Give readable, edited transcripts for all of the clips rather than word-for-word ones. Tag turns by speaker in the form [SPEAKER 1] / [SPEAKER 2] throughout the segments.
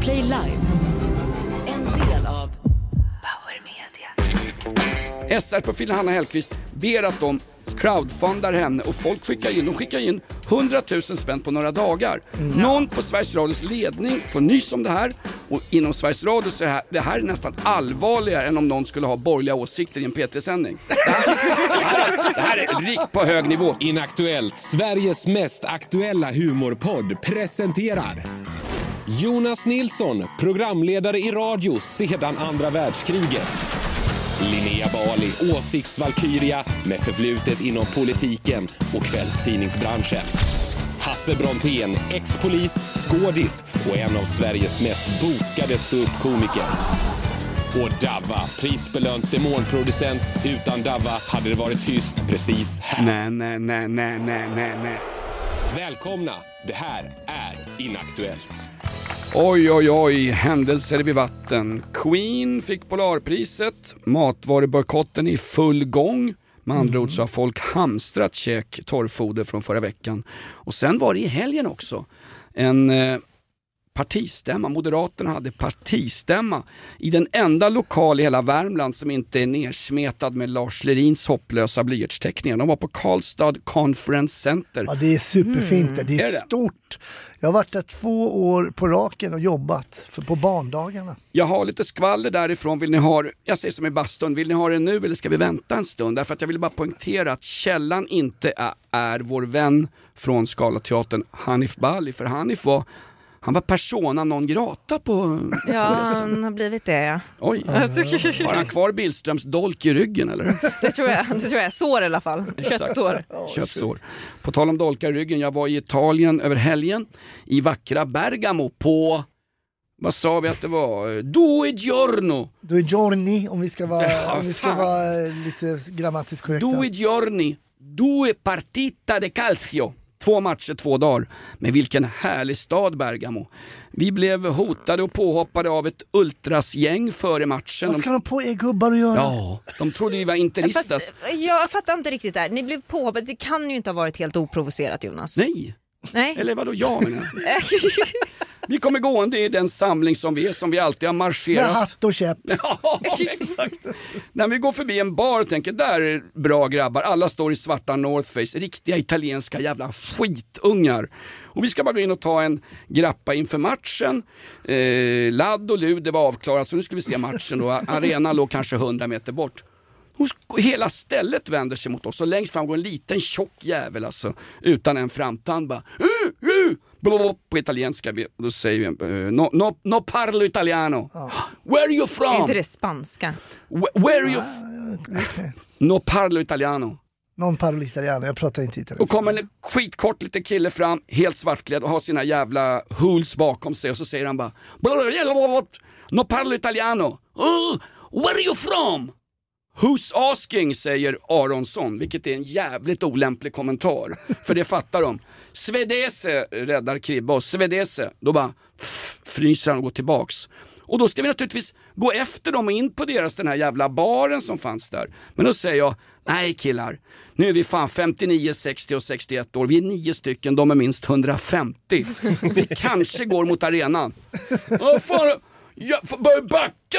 [SPEAKER 1] Play Live. En del av Power Media.
[SPEAKER 2] SR-profilen Hanna Hellquist ber att de crowdfundar henne och folk skickar in 100 000 spänn på några dagar. Någon på Sveriges Radios ledning får nys om det här, och inom Sveriges Radio så är det här nästan allvarligare än om någon skulle ha borgerliga åsikter i en PT-sändning. Det här är rikt på hög nivå.
[SPEAKER 3] Inaktuellt, Sveriges mest aktuella humorpodd, presenterar Jonas Nilsson, programledare i radio sedan andra världskriget. Linnea Bali, åsiktsvalkyria med förflutet inom politiken och kvällstidningsbranschen. Hasse Brontén, ex-polis, skådis och en av Sveriges mest bokade ståuppkomiker. Och Davva, prisbelönt demonproducent. Utan Davva hade det varit tyst precis här.
[SPEAKER 2] Nej.
[SPEAKER 3] Välkomna, det här är Inaktuellt.
[SPEAKER 2] Oj, händelser vid vatten. Queen fick Polarpriset. Matvarubojkotten i full gång. Med andra ord så har folk hamstrat käk torrfoder från förra veckan. Och sen var det i helgen också en partistämma. Moderaterna hade partistämma i den enda lokal i hela Värmland som inte är nersmetad med Lars Lerins hopplösa blyertsteckningar. De var på Karlstad Conference Center.
[SPEAKER 4] Ja, det är superfint. Det är stort. Jag har varit där 2 år på raken och jobbat på barndagarna.
[SPEAKER 2] Jag har lite skvaller därifrån. Vill ni ha, jag säger som i bastun, vill ni ha det nu eller ska vi vänta en stund? Därför att jag vill bara poängtera att källan inte är vår vän från Scalateatern Hanif Bali. För Hanif han var persona non grata på
[SPEAKER 5] Ja, han har blivit det, ja.
[SPEAKER 2] Oj, har han kvar Billströms dolk i ryggen eller?
[SPEAKER 5] Det tror jag, sår i alla fall. Köttsår.
[SPEAKER 2] På tal om dolkar i ryggen, jag var i Italien över helgen i vackra Bergamo på, vad sa vi att det var? Due giorni,
[SPEAKER 4] om vi ska vara lite grammatiskt korrekta.
[SPEAKER 2] Due giorni, 2 partita de calcio. 2 matcher, 2 dagar. Men vilken härlig stad Bergamo. Vi blev hotade och påhoppade av ett ultrasgäng före matchen.
[SPEAKER 4] Vad ska de på gubbar att göra?
[SPEAKER 2] Ja, de trodde vi var interistas.
[SPEAKER 5] Jag fattar inte riktigt där. Ni blev påhoppade. Det kan ju inte ha varit helt oprovocerat, Jonas.
[SPEAKER 2] Nej. Eller vadå jag menar? Vi kommer gående i den samling som vi alltid har marscherat.
[SPEAKER 4] Med hatt och käpp.
[SPEAKER 2] Ja, exakt. När vi går förbi en bar och tänker, där är bra grabbar. Alla står i svarta North Face. Riktiga italienska jävla skitungar. Och vi ska bara gå in och ta en grappa inför matchen. Ladd och lud, det var avklarat. Så nu ska vi se matchen då. Arenan låg kanske 100 meter bort. Och hela stället vänder sig mot oss. Och längst fram går en liten tjock jävel alltså. Utan en framtand bara. På italienska, då säger vi no parlo italiano. Where are you from?
[SPEAKER 5] Inte det spanska?
[SPEAKER 2] Where are you No parlo italiano.
[SPEAKER 4] Non parlo italiano, jag pratar inte italienska.
[SPEAKER 2] Och kommer en skitkort lite kille fram, helt svartklädd och har sina jävla hools bakom sig och så säger han bara no parlo italiano. Where are you from? Who's asking, säger Aronsson, vilket är en jävligt olämplig kommentar. För det fattar de. Svedese räddar Kribba och Svedese, då bara fryser han och går tillbaks. Och då ska vi naturligtvis gå efter dem och in på den här jävla baren som fanns där. Men då säger jag, nej killar, nu är vi fan 59, 60 och 61 år. Vi är 9 stycken, de är minst 150. Vi kanske går mot arenan. Fan, börja backa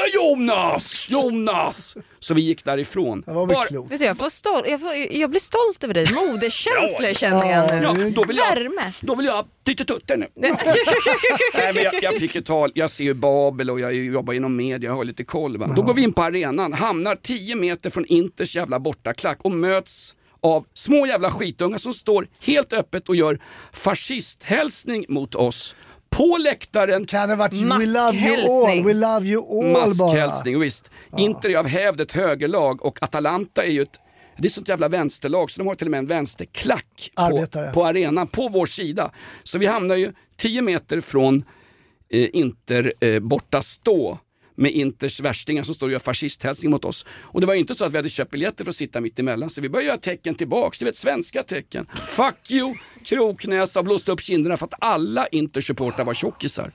[SPEAKER 2] Jonas! Så vi gick därifrån.
[SPEAKER 4] Det var väl klokt.
[SPEAKER 5] Vet du, jag blir stolt över dig. Modekänslor känner jag nu.
[SPEAKER 2] Då vill jag tutten nu. Nej, men jag fick ett tal. Jag ser ju Babel och jag jobbar inom media. Jag har lite koll, va? Då går vi in på arenan. Hamnar 10 meter från Inters jävla bortaklack och möts av små jävla skitungar som står helt öppet och gör fascisthälsning mot oss. På läktaren.
[SPEAKER 4] Kan det varit we love you all bara.
[SPEAKER 2] Maskhälsning, visst. Inter är av hävd ett högerlag och Atalanta är ju det är sånt jävla vänsterlag så de har till och med en vänsterklack på arenan på vår sida. Så vi hamnar ju 10 meter från Inter borta stå med Inters värstingar som står och gör fascisthälsning mot oss. Och det var inte så att vi hade köpt biljetter för att sitta mitt emellan, så vi började göra tecken tillbaks, du vet, svenska tecken. Fuck you, kroknäsa och blåste upp kinderna för att alla Intersupportrar var tjockisar.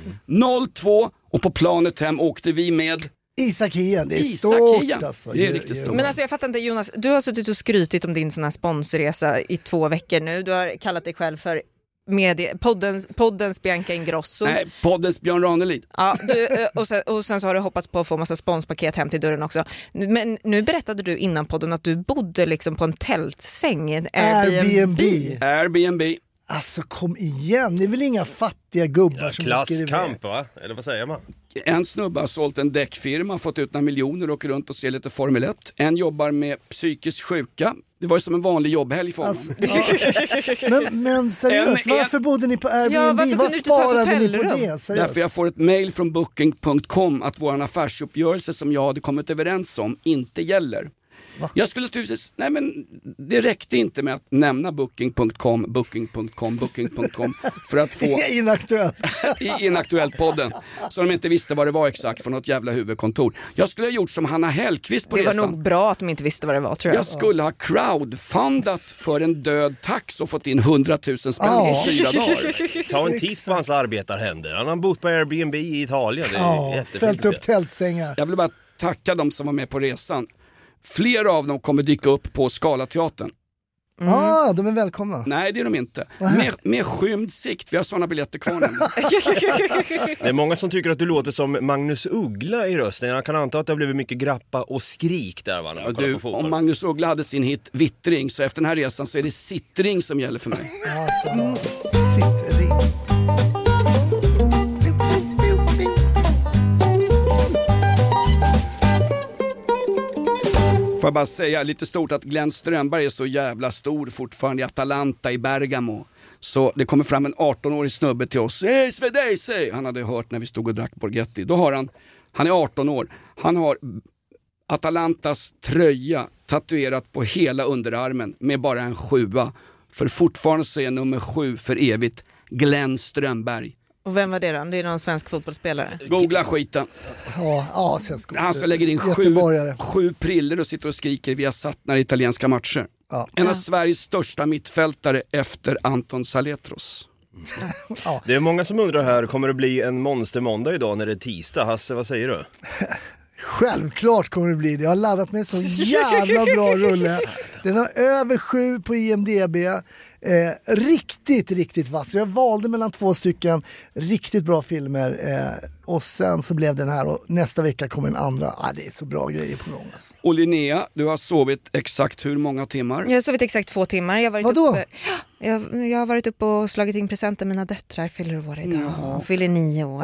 [SPEAKER 2] 0-2 och på planet hem åkte vi med
[SPEAKER 4] Isak Hien, det är stort alltså.
[SPEAKER 2] Det är riktigt stort.
[SPEAKER 5] Men alltså jag fattar inte, Jonas, du har suttit och skrytit om din sån här sponsorresa i 2 veckor nu. Du har kallat dig själv för poddens Bianca Ingrosso.
[SPEAKER 2] Nej, poddens Björn Ranelid.
[SPEAKER 5] Ja, och sen så har du hoppats på att få massa sponspaket hem till dörren också. Men nu berättade du innan podden att du bodde liksom på en tältsäng i en
[SPEAKER 2] Airbnb.
[SPEAKER 4] Alltså kom igen, det är väl inga fattiga gubbar som åker iväg.
[SPEAKER 6] Klasskamp va? Eller vad säger man?
[SPEAKER 2] En snubbe har sålt en däckfirma, fått ut några miljoner och åker runt och ser lite Formel 1. En jobbar med psykiskt sjuka. Det var ju som en vanlig jobbhelg för honom.
[SPEAKER 4] Alltså, men seriöst, varför bodde ni på Airbnb?
[SPEAKER 5] varför kunde du inte ta ett hotellrum?
[SPEAKER 2] Därför jag får ett mail från Booking.com att vår affärsuppgörelse som jag hade kommit överens om inte gäller. Jag skulle naturligtvis, nej men det räckte inte med att nämna Booking.com för att få i Inaktuellt-podden, så de inte visste vad det var exakt för något jävla huvudkontor. Jag skulle ha gjort som Hanna Hellqvist på resan.
[SPEAKER 5] Det var nog bra att de inte visste vad det var, tror jag.
[SPEAKER 2] Jag skulle ha crowdfundat för en död tax och fått in 100 000 spänn i 4 dagar.
[SPEAKER 6] Ta en titt på hans arbetarhänder. Han har bott på Airbnb i Italien. Det är jättefint.
[SPEAKER 4] Fällt upp tältsängar.
[SPEAKER 2] Jag vill bara tacka dem som var med på resan. Flera av dem kommer dyka upp på Scalateatern.
[SPEAKER 4] De är välkomna.
[SPEAKER 2] Nej, det är de inte. Med skymd sikt, vi har sådana biljetter kvar nu.
[SPEAKER 6] Det är många som tycker att du låter som Magnus Uggla i rösten. Jag kan anta att det har blivit mycket grappa och skrik där va, när jag kollar på fotboll.
[SPEAKER 2] Om Magnus Uggla hade sin hit Vittring, så efter den här resan så är det sittring som gäller för mig.
[SPEAKER 4] Sittring.
[SPEAKER 2] Får jag bara säga lite stort att Glenn Strömberg är så jävla stor fortfarande i Atalanta i Bergamo. Så det kommer fram en 18-årig snubbe till oss. Hej Svedej! Han hade hört när vi stod och drack Borghetti. Då har han är 18 år. Han har Atalantas tröja tatuerat på hela underarmen med bara en 7. För fortfarande så är nummer 7 för evigt Glenn Strömberg.
[SPEAKER 5] Och vem var det då? Det är någon svensk fotbollsspelare.
[SPEAKER 2] Googla skiten.
[SPEAKER 4] Ja, svensk.
[SPEAKER 2] Han som lägger in 7 priller och sitter och skriker via satt när italienska matcher. Ja. En av Sveriges största mittfältare efter Anton Saletros.
[SPEAKER 6] Det är många som undrar här, kommer det bli en monstermåndag idag när det är tisdag? Hasse, vad säger du?
[SPEAKER 4] Självklart kommer det bli det. Jag har laddat med en så jävla bra rulle. Den har över 7 på IMDb. Riktigt vass. Jag valde mellan 2 stycken riktigt bra filmer. Och sen så blev den här och nästa vecka kommer en andra. Det är så bra grejer på gång. Alltså.
[SPEAKER 2] Och Linnea, du har sovit exakt hur många timmar?
[SPEAKER 5] Jag har sovit exakt 2 timmar. Jag har varit uppe och slagit in presenter. Mina döttrar fyller år idag. De fyller 9 år.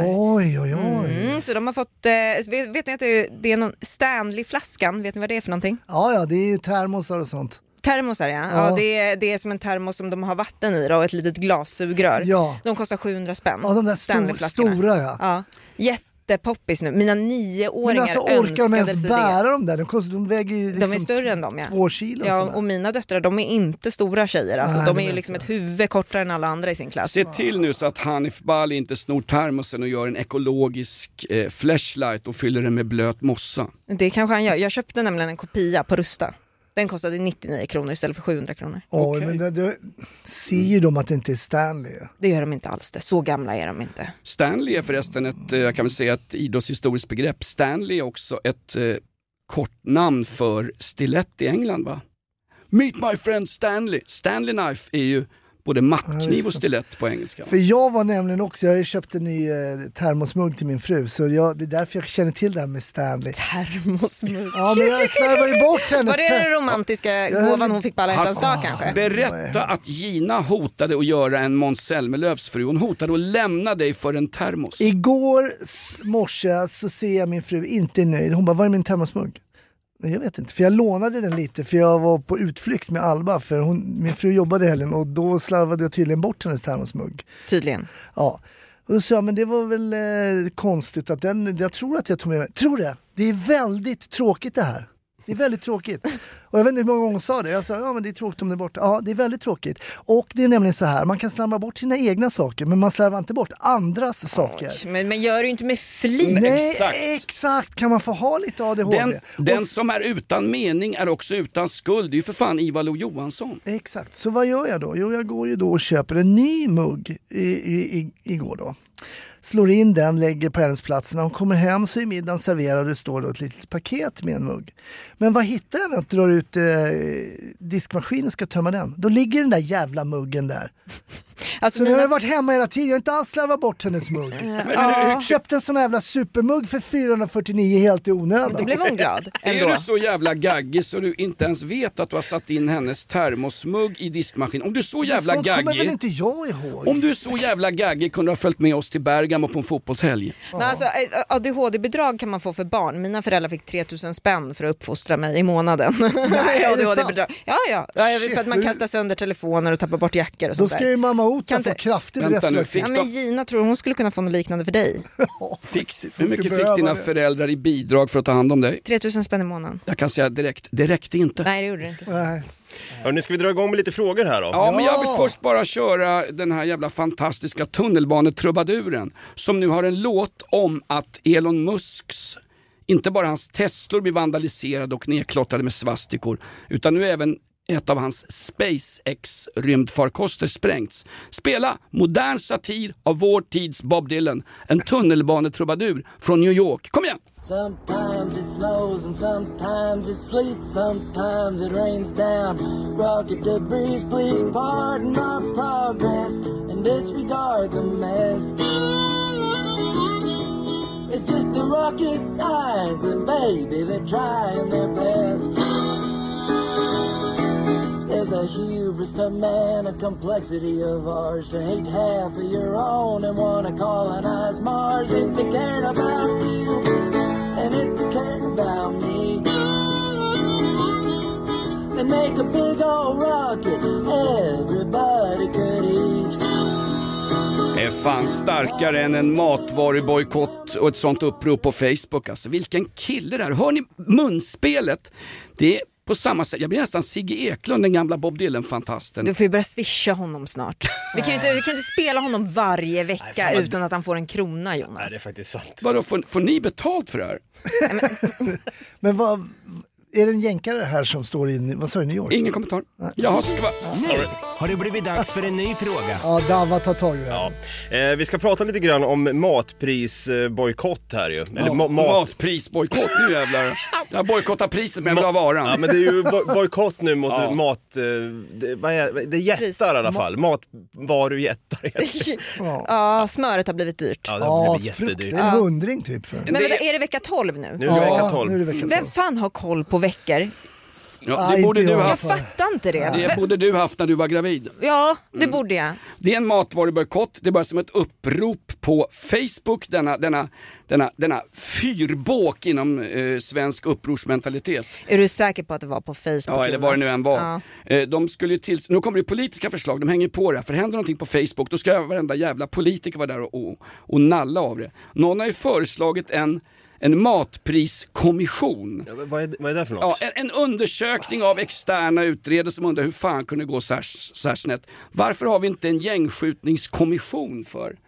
[SPEAKER 4] Oj.
[SPEAKER 5] Så de har fått, vet ni att det är någon Stanley-flaskan? Vet ni vad det är för någonting?
[SPEAKER 4] Ja, det är ju termosar och sånt.
[SPEAKER 5] Termosar, ja. Det är som en termos som de har vatten i och ett litet glassugrör. Ja. De kostar 700 spänn.
[SPEAKER 4] Ja, de där stora, ja.
[SPEAKER 5] Jättepoppis nu. Mina 9-åringar
[SPEAKER 4] alltså, orkar de ens bära dem där? De väger ju liksom
[SPEAKER 5] de är större än dem,
[SPEAKER 4] 2 kilo.
[SPEAKER 5] Ja, och mina döttrar, de är inte stora tjejer. Alltså, de är ju liksom ett huvud kortare än alla andra i sin klass.
[SPEAKER 2] Se till nu så att Hanif Bali inte snor termosen och gör en ekologisk flashlight och fyller den med blöt mossa.
[SPEAKER 5] Det kanske han gör. Jag köpte nämligen en kopia på Rusta. Den kostade 99 kronor istället för 700 kronor.
[SPEAKER 4] Okay. Men det ser ju de att det inte är Stanley.
[SPEAKER 5] Det gör de inte alls det. Så gamla är de inte.
[SPEAKER 2] Stanley är förresten ett idrottshistoriskt begrepp. Stanley är också ett kortnamn för stilett i England, va? Meet my friend Stanley. Stanley knife är ju både mattkniv och stilett på engelska.
[SPEAKER 4] För jag var nämligen också, jag köpte en ny termosmugg till min fru. Så det är därför jag känner till det här med Stanley.
[SPEAKER 5] Termosmugg?
[SPEAKER 4] Ja, men jag slarvar ju bort henne.
[SPEAKER 5] Var det den romantiska gåvan hon fick på alla hjärtans dag kanske?
[SPEAKER 2] Berätta att Gina hotade att göra en Måns Zelmerlöws fru. Hon hotade att lämna dig för en termos.
[SPEAKER 4] Igår morse så ser jag min fru inte nöjd. Hon bara, var är min termosmugg? Jag vet inte, för jag lånade den lite för jag var på utflykt med Alba för min fru jobbade helgen och då slarvade jag tydligen bort hennes termosmugg.
[SPEAKER 5] Tydligen.
[SPEAKER 4] Ja, och då sa jag, men det var väl konstigt att jag tror att jag tog med mig. Tror det? Det är väldigt tråkigt det här. Det är väldigt tråkigt. Och jag vet inte hur många gånger jag sa det. Jag sa, men det är tråkigt om det är borta. Ja, det är väldigt tråkigt. Och det är nämligen så här, man kan slarva bort sina egna saker, men man slarvar inte bort andras saker.
[SPEAKER 5] Men gör du inte med flit?
[SPEAKER 4] Nej, exakt. Kan man få ha lite ADHD?
[SPEAKER 2] Den som är utan mening är också utan skuld. Det är ju för fan Ivar Lo-Johansson.
[SPEAKER 4] Exakt. Så vad gör jag då? Jo, jag går ju då och köper en ny mugg igår då. Slår in den, lägger på hennes plats. När hon kommer hem så är middagen serverad och det står då ett litet paket med en mugg. Men vad hittar jag när jag drar ut diskmaskinen och ska tömma den? Då ligger den där jävla muggen där.
[SPEAKER 5] Alltså,
[SPEAKER 4] Så nu har jag varit hemma hela tiden, jag har inte alls slarvat bort hennes mugg.
[SPEAKER 5] ja,
[SPEAKER 4] Köpte en sån jävla supermugg för 449 helt i onödan.
[SPEAKER 5] då blev hon glad
[SPEAKER 2] Är
[SPEAKER 5] ändå.
[SPEAKER 2] du så jävla gaggig så du inte ens vet att du har satt in hennes termosmugg i diskmaskin? Om du är så jävla
[SPEAKER 4] Sånt kommer väl
[SPEAKER 2] gaggig,
[SPEAKER 4] inte jag ihåg.
[SPEAKER 2] om du är så jävla gaggig kunde du ha följt med oss till Bergamo på en fotbollshelg.
[SPEAKER 5] Men alltså, ADHD-bidrag kan man få för barn. Mina föräldrar fick 3000 spänn för att uppfostra mig i månaden.
[SPEAKER 4] Nej, är det
[SPEAKER 5] ADHD-bidrag. Ja, för att man kastar sönder telefoner och tappar bort jackor och
[SPEAKER 4] Då
[SPEAKER 5] sånt
[SPEAKER 4] ska
[SPEAKER 5] där.
[SPEAKER 4] ju mamma Ota
[SPEAKER 5] Kan
[SPEAKER 4] få
[SPEAKER 5] inte-
[SPEAKER 4] kraftigt
[SPEAKER 2] Vänta nu,
[SPEAKER 4] retroaktivt.
[SPEAKER 5] Ja, men Gina tror hon skulle kunna få något liknande för dig.
[SPEAKER 2] Hur mycket fick dina föräldrar i bidrag för att ta hand om dig?
[SPEAKER 5] 3000 spänn i månaden.
[SPEAKER 2] Jag kan säga direkt, det räckte inte.
[SPEAKER 5] Nej, det gjorde det inte.
[SPEAKER 4] Nej.
[SPEAKER 6] Hörrni, ska vi dra igång med lite frågor här då?
[SPEAKER 2] Ja, men jag vill först bara köra den här jävla fantastiska tunnelbanetrubaduren som nu har en låt om att Elon Musks, inte bara hans Teslor blir vandaliserade och nedklottrade med svastikor, utan nu även ett av hans SpaceX-rymdfarkoster sprängts. Spela modern satir av vår tids Bob Dylan, en tunnelbanetrubadur från New York. Kom igen!
[SPEAKER 7] Sometimes it snows and sometimes it sleets, sometimes it rains down rocket debris. Please pardon my progress and disregard the mess. It's just the rocket science and baby they're trying their best. There's a hubris to man, a complexity of ours, to hate half of your own and want to colonize Mars. If they cared about you and if they cared about me, then make a big old rocket everybody could eat.
[SPEAKER 2] Är fan starkare än en matvarubojkott och ett sånt upprop på Facebook. Alltså vilken kille där. Hör ni munspelet? Det är på samma sätt. Jag blir nästan Sigge Eklund, den gamla Bob Dylan-fantasten.
[SPEAKER 5] Du får ju börja swisha honom snart. Vi kan inte spela honom varje vecka utan att han får en krona, Jonas.
[SPEAKER 6] Nej, det är faktiskt sant.
[SPEAKER 2] Vadå, får ni betalt för det här?
[SPEAKER 4] Men vad, är det en jänkare här som står i, vad sa du, New York?
[SPEAKER 2] Ingen kommentar. Jaha, ska vara...
[SPEAKER 8] Nu har det blivit dags för en ny fråga.
[SPEAKER 4] Ja, Dava tar tag i det här.
[SPEAKER 6] Ja. Vi ska prata lite grann om matprisbojkott här ju. Eller
[SPEAKER 2] Matprisbojkott, nu jävlar. Jag bojkottar priset men jag vill ha varan.
[SPEAKER 6] Ja, men det är ju bojkott nu mot mat... vad är det? Jättar i alla fall. Matvarujättar heter det.
[SPEAKER 5] Ja, smöret har blivit dyrt.
[SPEAKER 6] Ja, det har blivit
[SPEAKER 4] frukt,
[SPEAKER 6] jättedyrt.
[SPEAKER 4] det är en 100 typ. För.
[SPEAKER 5] Men vänta, är det vecka 12 nu?
[SPEAKER 6] Nu är det vecka 12.
[SPEAKER 4] nu är det vecka 12.
[SPEAKER 5] Vem fan har koll på veckor?
[SPEAKER 2] Ja, det borde
[SPEAKER 4] inte
[SPEAKER 2] du
[SPEAKER 4] jag.
[SPEAKER 2] haft.
[SPEAKER 5] Jag fattar inte det.
[SPEAKER 2] Det borde du haft när du var gravid.
[SPEAKER 5] Ja, det borde jag.
[SPEAKER 2] Det är en matvarubojkott. Det är bara som ett upprop på Facebook. Denna fyrbåk inom svensk upprorsmentalitet.
[SPEAKER 5] Är du säker på att det var på Facebook?
[SPEAKER 2] Ja, eller vad det nu än var.
[SPEAKER 5] Ja.
[SPEAKER 2] De skulle ju nu kommer det politiska förslag, de hänger på det. För händer någonting på Facebook, då ska varenda jävla politiker vara där och nalla av det. Någon har ju föreslagit en matpriskommission.
[SPEAKER 6] Ja, vad är det för något?
[SPEAKER 2] Ja, en undersökning av externa utredare som undrar hur fan kunde gå så här snett. Varför har vi inte en gängskjutningskommission för?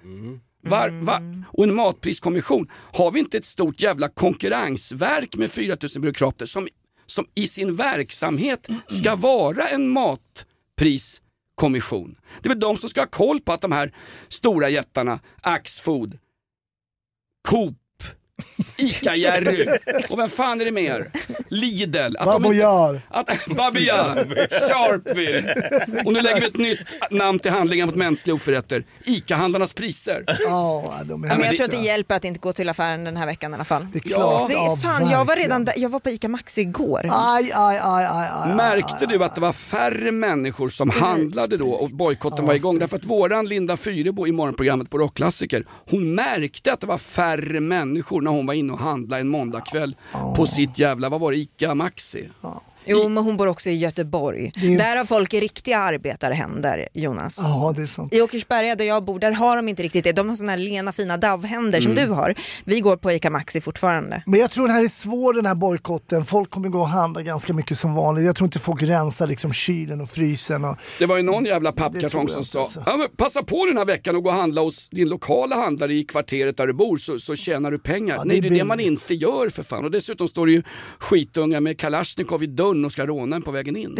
[SPEAKER 2] Och en matpriskommission. Har vi inte ett stort jävla konkurrensverk med 4000 byråkrater som i sin verksamhet ska vara en matpriskommission? Det är väl de som ska ha koll på att de här stora jättarna, Axfood, Coop, Ica-Jerry och vem fan är det mer? Lidl,
[SPEAKER 4] Baboyar,
[SPEAKER 2] Sharpville. Och nu lägger vi ett nytt namn till handlingar mot mänskliga oförrätter. Ica-handlarnas priser.
[SPEAKER 4] ja, de är
[SPEAKER 5] Men jag tror att det hjälper att inte gå till affären den här veckan i alla fall.
[SPEAKER 4] Det är klart.
[SPEAKER 5] Det är fan, jag var redan där, jag var på Ica Maxi igår.
[SPEAKER 4] Aj.
[SPEAKER 2] Märkte du att det var färre människor som handlade då och bojkotten var igång? Därför att våran Linda Fyrebo i morgonprogrammet på Rockklassiker, hon märkte att det var färre människor när hon var inne och handlade en måndagkväll på sitt jävla, vad var det, Ica Maxi?
[SPEAKER 5] Jo, men hon bor också i Göteborg. Där har folk riktiga arbetarhänder, Jonas.
[SPEAKER 4] Ja, det är sant.
[SPEAKER 5] I Åkersberga där jag bor, där har de inte riktigt det. De har såna här lena fina davhänder som du har. Vi går på Ica Maxi fortfarande.
[SPEAKER 4] Men jag tror den här är svår, den här bojkotten. Folk kommer gå och handla ganska mycket som vanligt. Jag tror inte folk rensar liksom kylen och frysen. Och...
[SPEAKER 2] Det var ju någon jävla pappkartong som sa ja, men passa på den här veckan och gå och handla hos din lokala handlare i kvarteret där du bor så tjänar du pengar.
[SPEAKER 4] Ja,
[SPEAKER 2] Nej, det är det
[SPEAKER 4] billigt.
[SPEAKER 2] man inte gör för fan. Och dessutom står det ju skitungar med Kalashnikov i dörren hund och ska råna en på vägen in.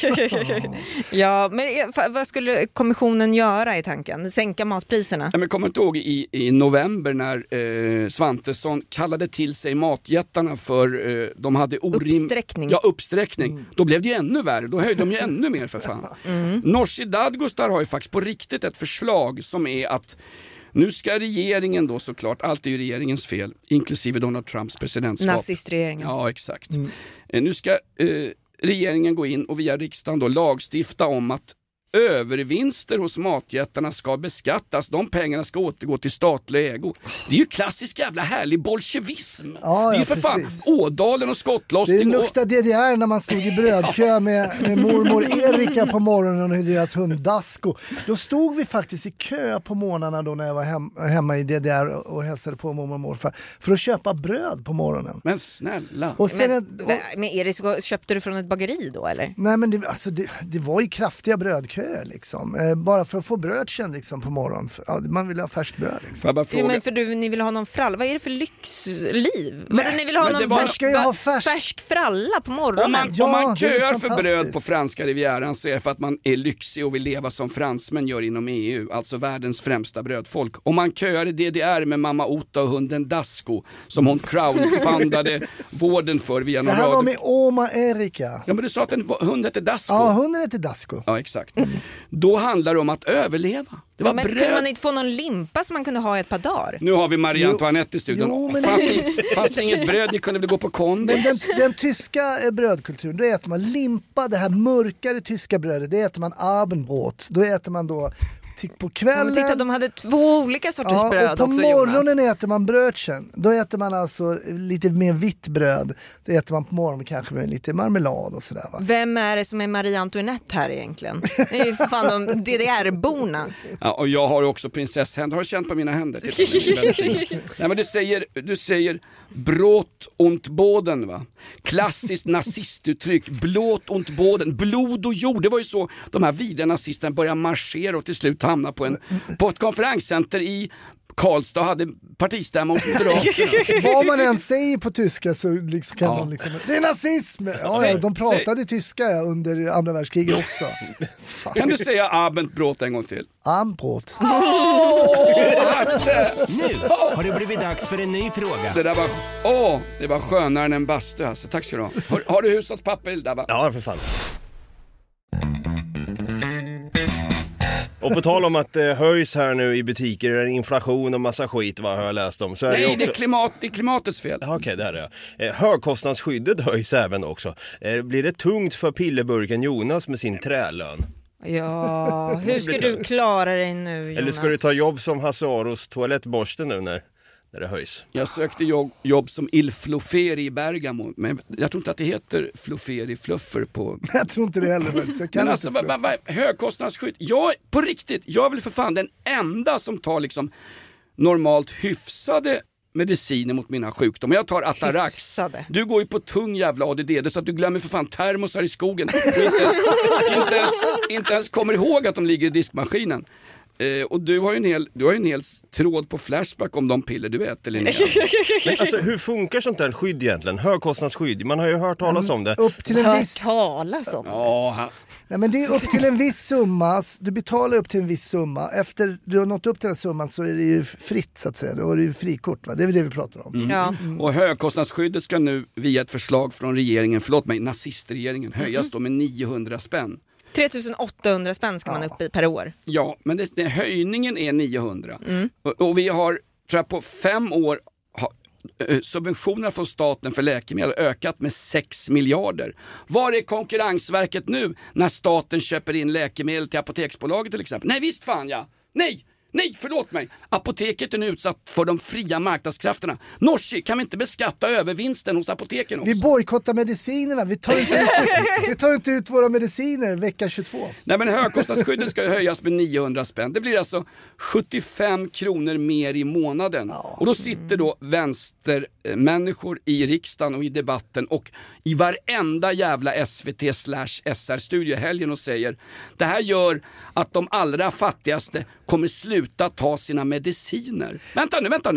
[SPEAKER 5] Ja, men vad skulle kommissionen göra i tanken? Sänka matpriserna?
[SPEAKER 2] Ja, men kommer inte ihåg i november när Svantesson kallade till sig matjättarna för de hade
[SPEAKER 5] uppsträckning.
[SPEAKER 2] Ja, uppsträckning. Då blev det ju ännu värre. Då höjde de ju ännu mer för fan. Nooshi Dadgostar har ju faktiskt på riktigt ett förslag som är att nu ska regeringen då såklart, allt är ju regeringens fel, inklusive Donald Trumps presidentskap.
[SPEAKER 5] Nazistregeringen.
[SPEAKER 2] Ja, exakt. Nu ska regeringen gå in och via riksdagen då lagstifta om att övervinster hos matjättarna ska beskattas. De pengarna ska återgå till statlig ägo. Det är ju klassisk jävla härlig bolsjevism.
[SPEAKER 4] Ja,
[SPEAKER 2] det är ju för fan Ådalen och skottlossning.
[SPEAKER 4] Det luktar DDR när man stod i brödkö med mormor Erika på morgonen och deras hund Dasko. Då stod vi faktiskt i kö på morgnarna då när jag var hemma i DDR och hälsade på mormor och morfar för att köpa bröd på morgonen.
[SPEAKER 2] Men snälla.
[SPEAKER 4] Och sen
[SPEAKER 5] Men Erik, köpte du från ett bageri då eller?
[SPEAKER 4] Nej, men det var ju kraftiga brödköer liksom. Bara för att få brödkön liksom på morgonen. Man vill ha färskt bröd liksom.
[SPEAKER 2] Får jag bara fråga?
[SPEAKER 5] Men för ni vill ha någon fralla. Vad är det för lyxliv? Ni vill ha någon färsk fralla på morgonen?
[SPEAKER 2] Om man köar för bröd på franska rivieran så är det för att man är lyxig och vill leva som fransmän gör inom EU. Alltså världens främsta brödfolk. Om man köar i DDR med mamma Ota och hunden Dasko som hon crowdfundade vården för via någon
[SPEAKER 4] Det här
[SPEAKER 2] radio.
[SPEAKER 4] var med Oma Erika.
[SPEAKER 2] Ja, men du sa att en hund heter Dasko.
[SPEAKER 4] Ja, hunden heter Dasko.
[SPEAKER 2] Ja, exakt. Då handlar det om att överleva. Det var
[SPEAKER 5] men
[SPEAKER 2] bröd.
[SPEAKER 5] kan man inte få någon limpa som man kunde ha i ett par dagar?
[SPEAKER 2] Nu har vi Marie Antoinette i studion.
[SPEAKER 4] Jo, men
[SPEAKER 2] fast inget bröd, ni kunde väl gå på kondis.
[SPEAKER 4] Men den tyska brödkulturen, då äter man limpa, det här mörkare tyska brödet, det äter man Abendbrot. Då äter man då på kvällen.
[SPEAKER 5] Titta, de hade 2 olika sorters bröd
[SPEAKER 4] och på
[SPEAKER 5] också,
[SPEAKER 4] morgonen
[SPEAKER 5] Jonas.
[SPEAKER 4] äter man brödchen. Då äter man alltså lite mer vitt bröd. Det äter man på morgonen kanske med lite marmelad och sådär, va? Vem
[SPEAKER 5] är det som är Marie Antoinette här egentligen? Det är ju fan de DDR-borna.
[SPEAKER 2] Ja, och jag har också prinsesshänder. Har du känt på mina händer? Nej, men du säger Brot und Boden, va? Klassiskt nazistuttryck. Blåt und Boden. Blod och jord. Det var ju så de här vidriga nazisterna började marschera och till slut hamna på ett konferenscenter i Karlstad hade partistämma mot Moderaterna.
[SPEAKER 4] Vad man än säger på tyska så liksom kan man liksom... Det är nazism! Ja, de pratade tyska under andra världskriget också.
[SPEAKER 2] Kan du säga Abendbrot en gång till?
[SPEAKER 4] Abendbrot.
[SPEAKER 8] Nu har det blivit dags för en ny fråga.
[SPEAKER 2] Det var skönare än en bastu alltså. Tack ska du ha. Har du hushållspapper där, va?
[SPEAKER 6] Ja, för fan. Och på tal om att det höjs här nu i butiker, är inflation och massa skit, vad har jag läst om. Så är
[SPEAKER 2] Nej,
[SPEAKER 6] det också...
[SPEAKER 2] det är klimatets fel.
[SPEAKER 6] Okej, det är det. Högkostnadsskyddet höjs även också. Blir det tungt för pilleburken Jonas med sin trälön?
[SPEAKER 5] Ja, hur ska du klara dig nu, Jonas?
[SPEAKER 6] Eller ska du ta jobb som Hasaros toalettborste nu när det höjs?
[SPEAKER 2] Jag sökte jobb som Il Flufferi i Bergamo, men jag tror inte att det heter Flufferi Fluffer på...
[SPEAKER 4] Jag tror inte det heller.
[SPEAKER 2] Men alltså, högkostnadsskydd. På riktigt, jag är väl för fan den enda som tar liksom normalt hyfsade mediciner mot mina sjukdomar. Jag tar Atarax.
[SPEAKER 5] Hyfsade.
[SPEAKER 2] Du går ju på tung jävla ADD så att du glömmer för fan termosar i skogen. inte ens kommer ihåg att de ligger i diskmaskinen. Och du har ju en hel tråd på Flashback om de piller du äter, Linnea.
[SPEAKER 6] Men alltså, hur funkar sånt där skydd egentligen? Högkostnadsskydd, man har ju hört talas om det.
[SPEAKER 4] Upp till en viss...
[SPEAKER 5] talas om det.
[SPEAKER 4] Nej, men det är upp till en viss summa. Du betalar upp till en viss summa. Efter du har nått upp till den summan så är det ju fritt, så att säga. Då är det ju frikort, va? Det är väl det vi pratar om.
[SPEAKER 5] Ja.
[SPEAKER 2] Och högkostnadsskyddet ska nu via ett förslag från regeringen, nazistregeringen, höjas då med 900 spänn.
[SPEAKER 5] 3800 spänn ska man upp i per år.
[SPEAKER 2] Ja, men höjningen är 900. Och vi har, tror jag, på 5 år subventionerna från staten för läkemedel ökat med 6 miljarder. Var är Konkurrensverket nu när staten köper in läkemedel till Apoteksbolaget till exempel? Nej, visst fan ja. Nej, förlåt mig. Apoteket är nu utsatt för de fria marknadskrafterna. Nooshi, kan vi inte beskatta övervinsten hos apoteken också?
[SPEAKER 4] Vi bojkottar medicinerna. Vi tar inte ut våra mediciner vecka 22.
[SPEAKER 2] Nej, men högkostnadsskyddet ska ju höjas med 900 spänn. Det blir alltså 75 kronor mer i månaden. Ja. Och då sitter då vänstermänniskor i riksdagen och i debatten och i varenda jävla SVT/SR-studio helgen och säger det här gör att de allra fattigaste kommer sluta ta sina mediciner. Vänta nu.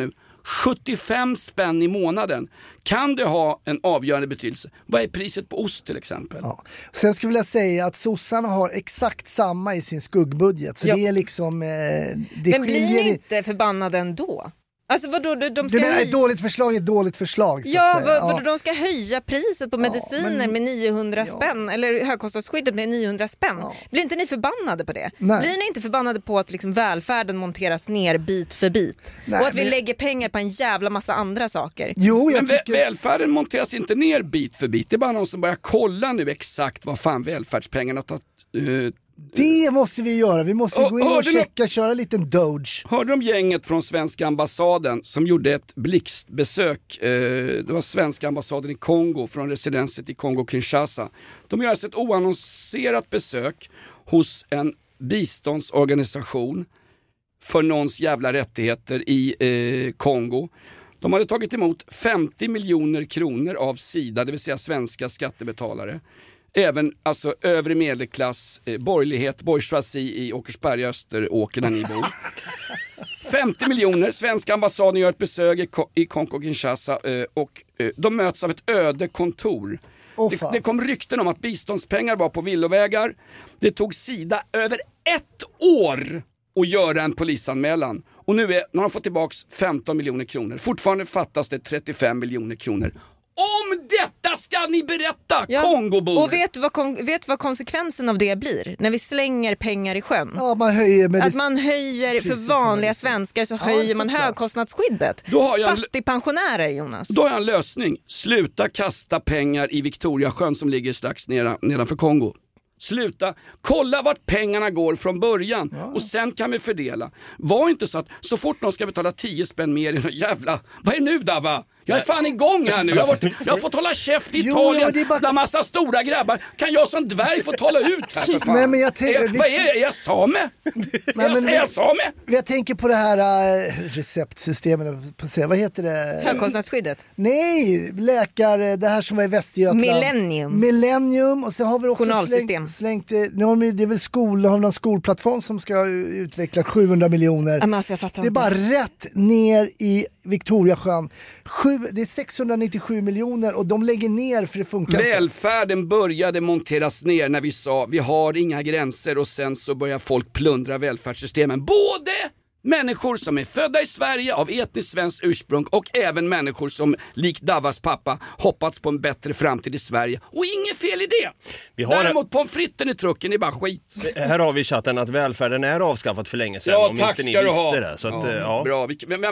[SPEAKER 2] 75 spänn i månaden. Kan det ha en avgörande betydelse? Vad är priset på ost till exempel?
[SPEAKER 4] Ja. Sen skulle jag vilja säga att sossarna har exakt samma i sin skuggbudget. Så det är liksom...
[SPEAKER 5] Men blir ni inte förbannade ändå? Alltså vadå, de ska
[SPEAKER 4] ett dåligt förslag är ett dåligt förslag. Så
[SPEAKER 5] ja,
[SPEAKER 4] att säga.
[SPEAKER 5] vadå, de ska höja priset på mediciner med 900 spänn, eller högkostnadsskyddet med 900 spänn. Ja. Blir inte ni förbannade på det?
[SPEAKER 4] Nej.
[SPEAKER 5] Blir ni inte förbannade på att liksom välfärden monteras ner bit för bit?
[SPEAKER 4] Nej,
[SPEAKER 5] och att vi lägger pengar på en jävla massa andra saker?
[SPEAKER 4] Jo, jag tycker...
[SPEAKER 2] Välfärden monteras inte ner bit för bit. Det är bara någon som börjar kolla nu exakt vad fan välfärdspengarna har tagit.
[SPEAKER 4] Det måste vi göra. Vi måste gå in och checka, köra en liten Doge.
[SPEAKER 2] Hörde de gänget från svenska ambassaden som gjorde ett blixtbesök? Det var svenska ambassaden i Kongo, från residenset i Kongo-Kinshasa. De gör alltså ett oannonserat besök hos en biståndsorganisation för någons jävla rättigheter i Kongo. De hade tagit emot 50 miljoner kronor av Sida, det vill säga svenska skattebetalare. Även alltså övre medelklass, borgerlighet, bourgeoisie i Åkersberga, Österåker där ni bor. 50 miljoner, svenska ambassaden gör ett besök i Kongo-Kinshasa och de möts av ett öde kontor. Det kom rykten om att biståndspengar var på villovägar. Det tog Sida över 1 år att göra en polisanmälan. Och nu har de fått tillbaka 15 miljoner kronor. Fortfarande fattas det 35 miljoner kronor. Om detta ska ni berätta, Kongobor!
[SPEAKER 5] Och vet vad konsekvensen av det blir? När vi slänger pengar i sjön?
[SPEAKER 4] Ja, man höjer
[SPEAKER 5] för vanliga svenskar så höjer man högkostnadsskyddet. Fattigpensionärer, Jonas.
[SPEAKER 2] Då har jag en lösning. Sluta kasta pengar i Victoriasjön som ligger strax nedanför Kongo. Sluta, kolla vart pengarna går från början och sen kan vi fördela. Var inte så att så fort någon ska betala 10 spänn mer i någon jävla... Vad är det nu, Dava? Jag är fan igång här nu. Jag har fått hålla käft i Italien bland massa stora grabbar. Kan jag som dvärg få tala ut här för fan?
[SPEAKER 4] Nej, men
[SPEAKER 2] är jag same? Är jag same?
[SPEAKER 4] Jag tänker på det här receptsystemet. Vad heter det?
[SPEAKER 5] Högkostnadsskyddet?
[SPEAKER 4] Nej, läkare, det här som var i Västergötland. Millennium. Och sen har vi också slängt nu har det är väl har någon skolplattform som ska utveckla 700 miljoner.
[SPEAKER 5] Alltså,
[SPEAKER 4] det är bara rätt ner i Victoriasjön. Det är 697 miljoner och de lägger ner för det funkar.
[SPEAKER 2] Välfärden började monteras ner när vi sa vi har inga gränser och sen så börjar folk plundra välfärdssystemen. Både människor som är födda i Sverige av etniskt svenskt ursprung och även människor som likt Davas pappa hoppats på en bättre framtid i Sverige. Och inget fel i det. Däremot pommes fritesen i trucken är bara skit.
[SPEAKER 6] Här har vi i chatten att välfärden är avskaffat för länge sedan.
[SPEAKER 2] Ja,
[SPEAKER 6] om
[SPEAKER 2] tack
[SPEAKER 6] inte
[SPEAKER 2] ska
[SPEAKER 6] ni
[SPEAKER 2] du
[SPEAKER 6] visste
[SPEAKER 2] ha.
[SPEAKER 6] Det. Så att,
[SPEAKER 2] Bra.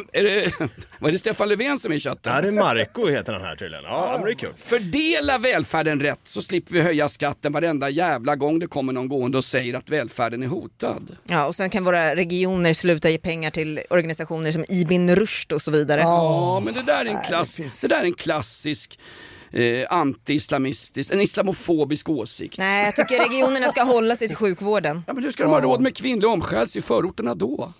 [SPEAKER 2] Vad är det Stefan Löfven som är i chatten?
[SPEAKER 6] Ja, det är Marco heter han här tydligen. Ja, men det är kul.
[SPEAKER 2] Fördela välfärden rätt så slipper vi höja skatten varenda jävla gång det kommer någon gående och säger att välfärden är hotad.
[SPEAKER 5] Ja, och sen kan våra regioner sluta ge pengar till organisationer som Ibn Rushd och så vidare.
[SPEAKER 2] Ja, men det där är en klassisk anti-islamistisk, en islamofobisk åsikt.
[SPEAKER 5] Nej, jag tycker regionerna ska hålla sig till sjukvården.
[SPEAKER 2] Ja, men hur ska de ha råd med kvinnlig omskärs i förorterna då?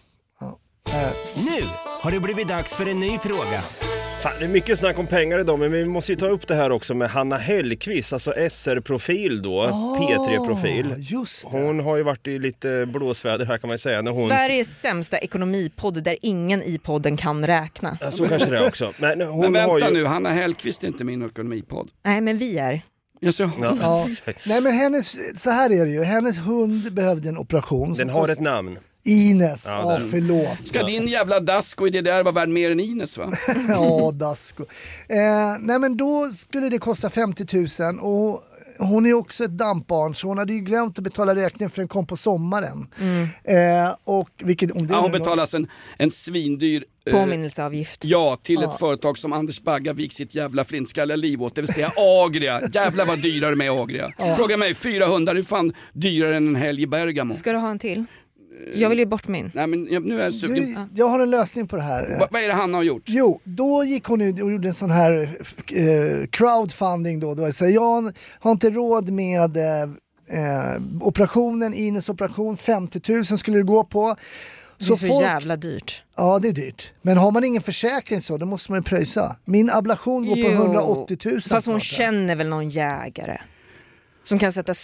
[SPEAKER 8] Nu har det blivit dags för en ny fråga.
[SPEAKER 6] Fan, det är mycket snack om pengar idag, men vi måste ju ta upp det här också med Hanna Hellquist, alltså SR-profil då, P3-profil.
[SPEAKER 4] Just det.
[SPEAKER 6] Hon har ju varit i lite blåsväder här kan man säga. När hon...
[SPEAKER 5] Sveriges sämsta ekonomipodd där ingen i podden kan räkna.
[SPEAKER 6] Ja, så kanske det också. Men
[SPEAKER 2] vänta
[SPEAKER 6] har ju...
[SPEAKER 2] nu, Hanna Hellquist är inte min ekonomipodd.
[SPEAKER 5] Nej, men vi är.
[SPEAKER 4] Ja. Nej, men så här är det ju. Hennes hund behövde en operation.
[SPEAKER 6] Den har ett namn.
[SPEAKER 4] Ines, förlåt.
[SPEAKER 2] Ska din jävla Dasko i det där vara värd mer än Ines, va?
[SPEAKER 4] Ja, Dasko. Nej, men då skulle det kosta 50 000 och hon är också ett dampbarn så hon hade ju glömt att betala räkningen för den kom på sommaren. Och
[SPEAKER 2] hon betalar alltså en svindyr
[SPEAKER 5] påminnelseavgift.
[SPEAKER 2] Ja, till ett företag som Anders Bagga vik sitt jävla flintskalle liv åt, det vill säga Agria. Jävlar vad dyrare med Agria. Fråga mig, 400 är fan dyrare än en helg i Bergamo.
[SPEAKER 5] Ska du ha en till? Jag vill ju bort min.
[SPEAKER 2] Nej, men nu är jag sugen.
[SPEAKER 4] Jag har en lösning på det här.
[SPEAKER 2] Vad är det han har gjort?
[SPEAKER 4] Jo, då gick hon ut och gjorde en sån här crowdfunding då. Då säger jag har inte råd med operationen, Ines operation, 50 000 skulle det gå på.
[SPEAKER 5] Det är så jävla dyrt.
[SPEAKER 4] Ja, det är dyrt. Men har man ingen försäkring så, då måste man ju pröjsa. Min ablation går på 180 000.
[SPEAKER 5] Fast hon känner väl någon jägare som kan sätta stopp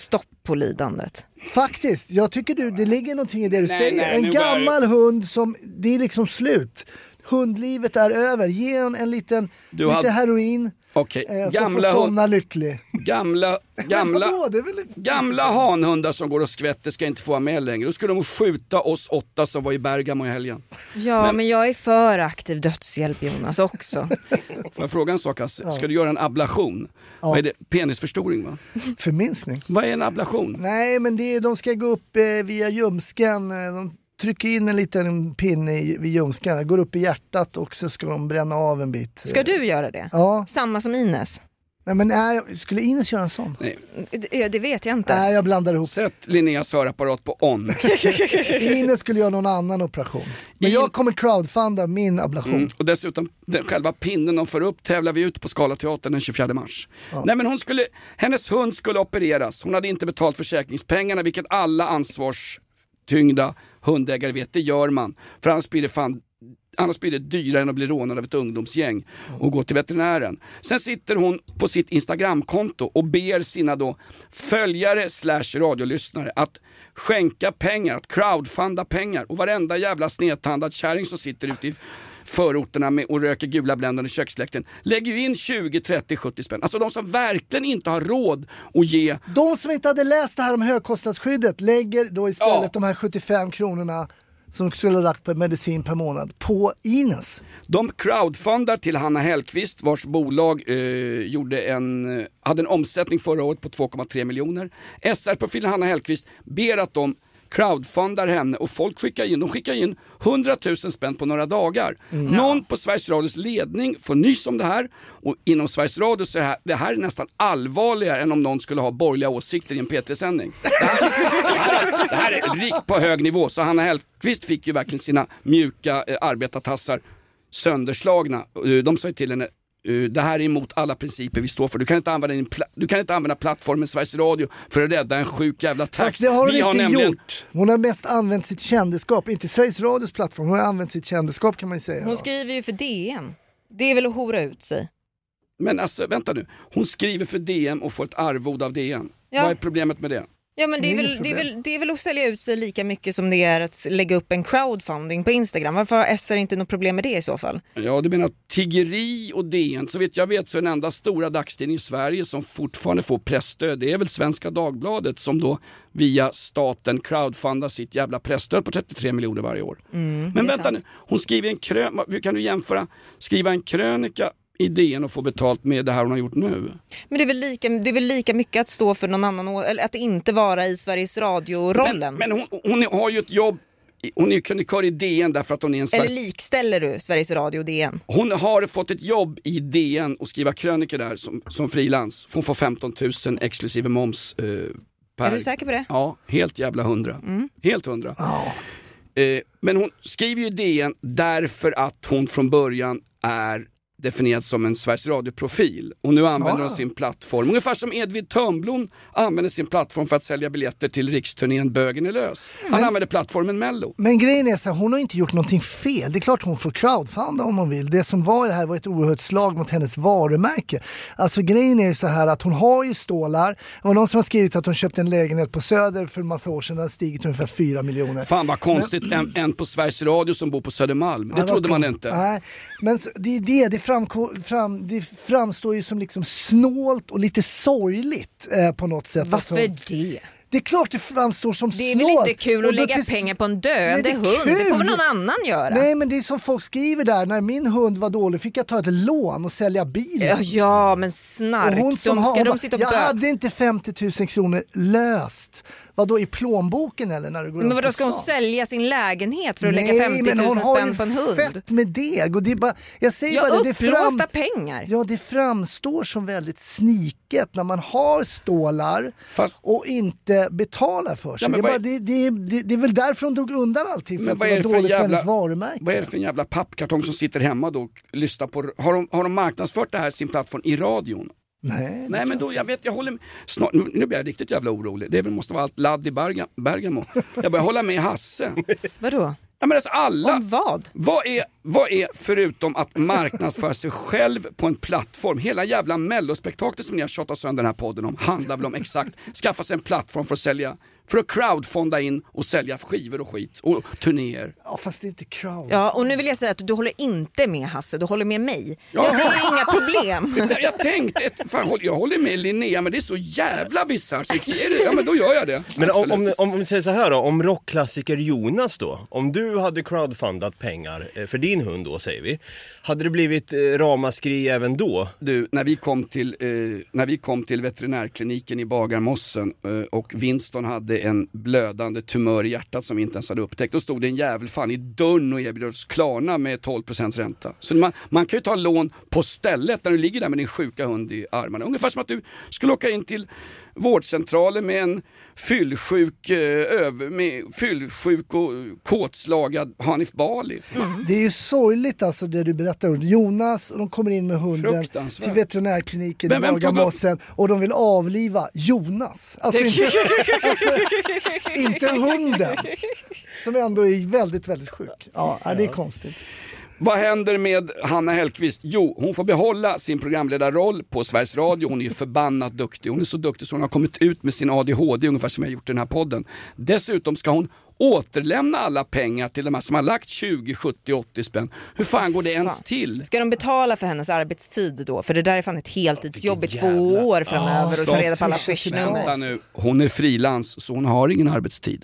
[SPEAKER 5] på lidandet.
[SPEAKER 4] Faktiskt, jag tycker det ligger någonting i det du säger.
[SPEAKER 2] nej,
[SPEAKER 4] En
[SPEAKER 2] nu
[SPEAKER 4] gammal hund som, det är liksom slut. Hundlivet är över. Ge en lite heroin.
[SPEAKER 2] Okej,
[SPEAKER 4] Så får somna lycklig.
[SPEAKER 2] Gamla
[SPEAKER 4] Vadå? Det är väl...
[SPEAKER 2] gamla hanhundar som går och skvätter ska inte få vara med längre. Då skulle de skjuta oss 8 som var i Bergamo i helgen.
[SPEAKER 5] Ja, men jag är för aktiv dödshjälp, Jonas, också.
[SPEAKER 2] Får jag fråga en sak, Hasse? Ska du göra en ablation?
[SPEAKER 4] Ja.
[SPEAKER 2] Vad är det? Penisförstoring, va?
[SPEAKER 4] Förminskning.
[SPEAKER 2] Vad är en ablation?
[SPEAKER 4] Nej, men de ska gå upp via ljumsken. De trycker in en liten pinne vid ljumsken. Går upp i hjärtat och så ska de bränna av en bit.
[SPEAKER 5] Ska du göra det?
[SPEAKER 4] Ja.
[SPEAKER 5] Samma som Ines?
[SPEAKER 4] Nej, men skulle Ines göra en sån?
[SPEAKER 2] Nej.
[SPEAKER 5] Det vet jag inte.
[SPEAKER 4] Nej, jag blandar ihop.
[SPEAKER 2] Sätt Linneas hörapparat på on.
[SPEAKER 4] Ines skulle göra någon annan operation. Men jag kommer crowdfunda min ablation.
[SPEAKER 2] Och dessutom, själva pinnen de får upp tävlar vi ut på Scalateatern den 24 mars. Ja. Nej, men hennes hund skulle opereras. Hon hade inte betalt försäkringspengarna, vilket alla ansvarstyngda hundägare vet. Det gör man. För annars blir det dyrare än att bli rånad av ett ungdomsgäng och gå till veterinären. Sen sitter hon på sitt Instagramkonto och ber sina följare / radiolyssnare att skänka pengar, att crowdfunda pengar. Och varenda jävla snedtandad kärring som sitter ute i förorterna och röker gula Blendon i köksläkten lägger ju in 20, 30, 70 spänn. Alltså de som verkligen inte har råd att ge.
[SPEAKER 4] De som inte hade läst det här om högkostnadsskyddet lägger då istället de här 75 kronorna som skulle ha lagt på medicin per månad på Ines.
[SPEAKER 2] De crowdfundar till Hanna Hellqvist, vars bolag hade en omsättning förra året på 2,3 miljoner. SR-profilen Hanna Hellqvist ber att de crowdfundar henne och folk skickar in 100 000 spänn på några dagar. Någon på Sveriges Radios ledning får nys om det här, och inom Sveriges Radio så är det här är nästan allvarligare än om någon skulle ha borgerliga åsikter i en P3-sändning. Det här är rikt på hög nivå, så Hanna Hellqvist fick ju verkligen sina mjuka arbetartassar sönderslagna. De sa ju till henne: det här är emot alla principer vi står för. Du kan inte använda plattformen Sveriges Radio för att rädda en sjuk jävla tax.
[SPEAKER 4] Fast det har hon inte gjort. Hon har mest använt sitt kändeskap. Inte Sveriges Radios plattform. Hon har använt sitt kändeskap, kan man ju säga.
[SPEAKER 5] Hon skriver ju för DN. Det är väl att hora ut sig.
[SPEAKER 2] Men alltså, vänta nu. Hon skriver för DN och får ett arvod av DN.
[SPEAKER 5] Ja.
[SPEAKER 2] Vad är problemet med det?
[SPEAKER 5] Ja, men det är väl att sälja ut sig lika mycket som det är att lägga upp en crowdfunding på Instagram. Varför har SR inte något problem med det i så fall?
[SPEAKER 2] Ja, du menar tiggeri och DN. Så vet jag så är den enda stora dagstidning i Sverige som fortfarande får pressstöd. Det är väl Svenska Dagbladet som då via staten crowdfundar sitt jävla pressstöd på 33 miljoner varje år. Men vänta nu, hon skriver en krönika. Hur kan du jämföra skriva en krönika i DN och få betalt med det här hon har gjort nu?
[SPEAKER 5] Men det är väl lika mycket att stå för någon annan, eller att inte vara i Sveriges Radio-rollen.
[SPEAKER 2] Men hon har ju ett jobb. Hon är ju krönikör i DN därför att hon är en
[SPEAKER 5] Eller likställer du Sveriges Radio och DN?
[SPEAKER 2] Hon har fått ett jobb i DN och skriva kröniker där som frilans. Hon får 15 000 exklusive moms per.
[SPEAKER 5] Är du säker på det?
[SPEAKER 2] Ja, helt jävla 100. Helt 100. Men hon skriver ju DN därför att hon från början är definierad som en Sveriges Radio-profil. Och nu använder hon sin plattform. Ungefär som Edvin Törnblom använder sin plattform för att sälja biljetter till riksturnén Bögen är lös. Han använder plattformen Mello.
[SPEAKER 4] Men grejen är så här, hon har inte gjort någonting fel. Det är klart hon får crowdfunda om hon vill. Det som var det här var ett oerhört slag mot hennes varumärke. Alltså grejen är så här att hon har ju stålar. Det var någon som har skrivit att hon köpte en lägenhet på Söder för en massa år sedan. Den har stigit ungefär 4 miljoner.
[SPEAKER 2] Fan vad konstigt. En på Sveriges Radio som bor på Södermalm. Det trodde man inte.
[SPEAKER 4] Nej, men det framstår ju som liksom snålt och lite sorgligt på något sätt.
[SPEAKER 5] Varför det?
[SPEAKER 4] Det är klart det framstår som snålt.
[SPEAKER 5] Det är väl inte kul att lägga pengar på en döende hund? Det får väl någon annan göra?
[SPEAKER 4] Nej, men det är som folk skriver där. När min hund var dålig fick jag ta ett lån och sälja bilen.
[SPEAKER 5] Ja, men snark.
[SPEAKER 4] Jag hade inte 50 000 kronor löst. Vadå, i plånboken eller när du går?
[SPEAKER 5] Men vadå, ska hon sälja sin lägenhet för att lägga 50 000 spänn på en hund?
[SPEAKER 4] Fett med deg. Och det är bara, jag säger bara
[SPEAKER 5] upplåsta pengar.
[SPEAKER 4] Ja, det framstår som väldigt sniket när man har stålar och inte betalar för sig. Ja, det är väl därför de drog undan allting, för att det var dåligt för hennes varumärke.
[SPEAKER 2] Vad är det för en jävla pappkartong som sitter hemma då och lyssnar på? Har de marknadsfört det här sin plattform i radion?
[SPEAKER 4] Nej,
[SPEAKER 2] men då, jag håller med. Snart, nu blir jag riktigt jävla orolig. Det måste vara allt ladd i Bergamo. Jag börjar hålla med Hasse.
[SPEAKER 5] Vadå?
[SPEAKER 2] Ja, men alltså alla.
[SPEAKER 5] Om vad?
[SPEAKER 2] Vad är förutom att marknadsföra sig själv på en plattform? Hela jävla mellospektaklet som ni har tjatat sönder den här podden om handlar väl om exakt skaffa sig en plattform för att sälja, för att crowdfonda in och sälja skivor och skit och turnéer.
[SPEAKER 4] Ja, fast det är inte crowd.
[SPEAKER 5] Ja, och nu vill jag säga att du håller inte med Hasse, du håller med mig. Jag har inga problem.
[SPEAKER 2] Jag tänkte, jag håller med Linnea, men det är så jävla bisarrt. Ja, men då gör jag det.
[SPEAKER 6] Men om vi säger så här då, om rockklassiker Jonas då, om du hade crowdfundat pengar för din hund då, säger vi, hade det blivit ramaskri även då?
[SPEAKER 2] Du, när vi kom till veterinärkliniken i Bagarmossen och Winston hade en blödande tumör i hjärtat som vi inte ens hade upptäckt, då stod det en jävel fan i dörren och erbjöd oss Klarna med 12% ränta. Så man kan ju ta lån på stället när du ligger där med din sjuka hund i armarna. Ungefär som att du skulle åka in till vårdcentralen med en fyllsjuk och kåtslagad Hanif Bali.
[SPEAKER 4] Det är ju sorgligt alltså det du berättar om. Jonas, de kommer in med hunden till veterinärkliniken i Bagarmossen och de vill avliva Jonas. Alltså inte hunden som ändå är väldigt, väldigt sjuk. Ja, det är konstigt.
[SPEAKER 2] Vad händer med Hanna Hellquist? Jo, hon får behålla sin programledarroll på Sveriges Radio. Hon är ju förbannat duktig. Hon är så duktig så hon har kommit ut med sin ADHD ungefär som jag har gjort i den här podden. Dessutom ska hon återlämna alla pengar till de här som har lagt 20, 70, 80 spänn. Hur fan går det ens till?
[SPEAKER 5] Ska de betala för hennes arbetstid då? För det där är fan ett heltidsjobb i 2 år framöver och ta reda på alla swishnummer.
[SPEAKER 2] Nu. Hon är frilans så hon har ingen arbetstid.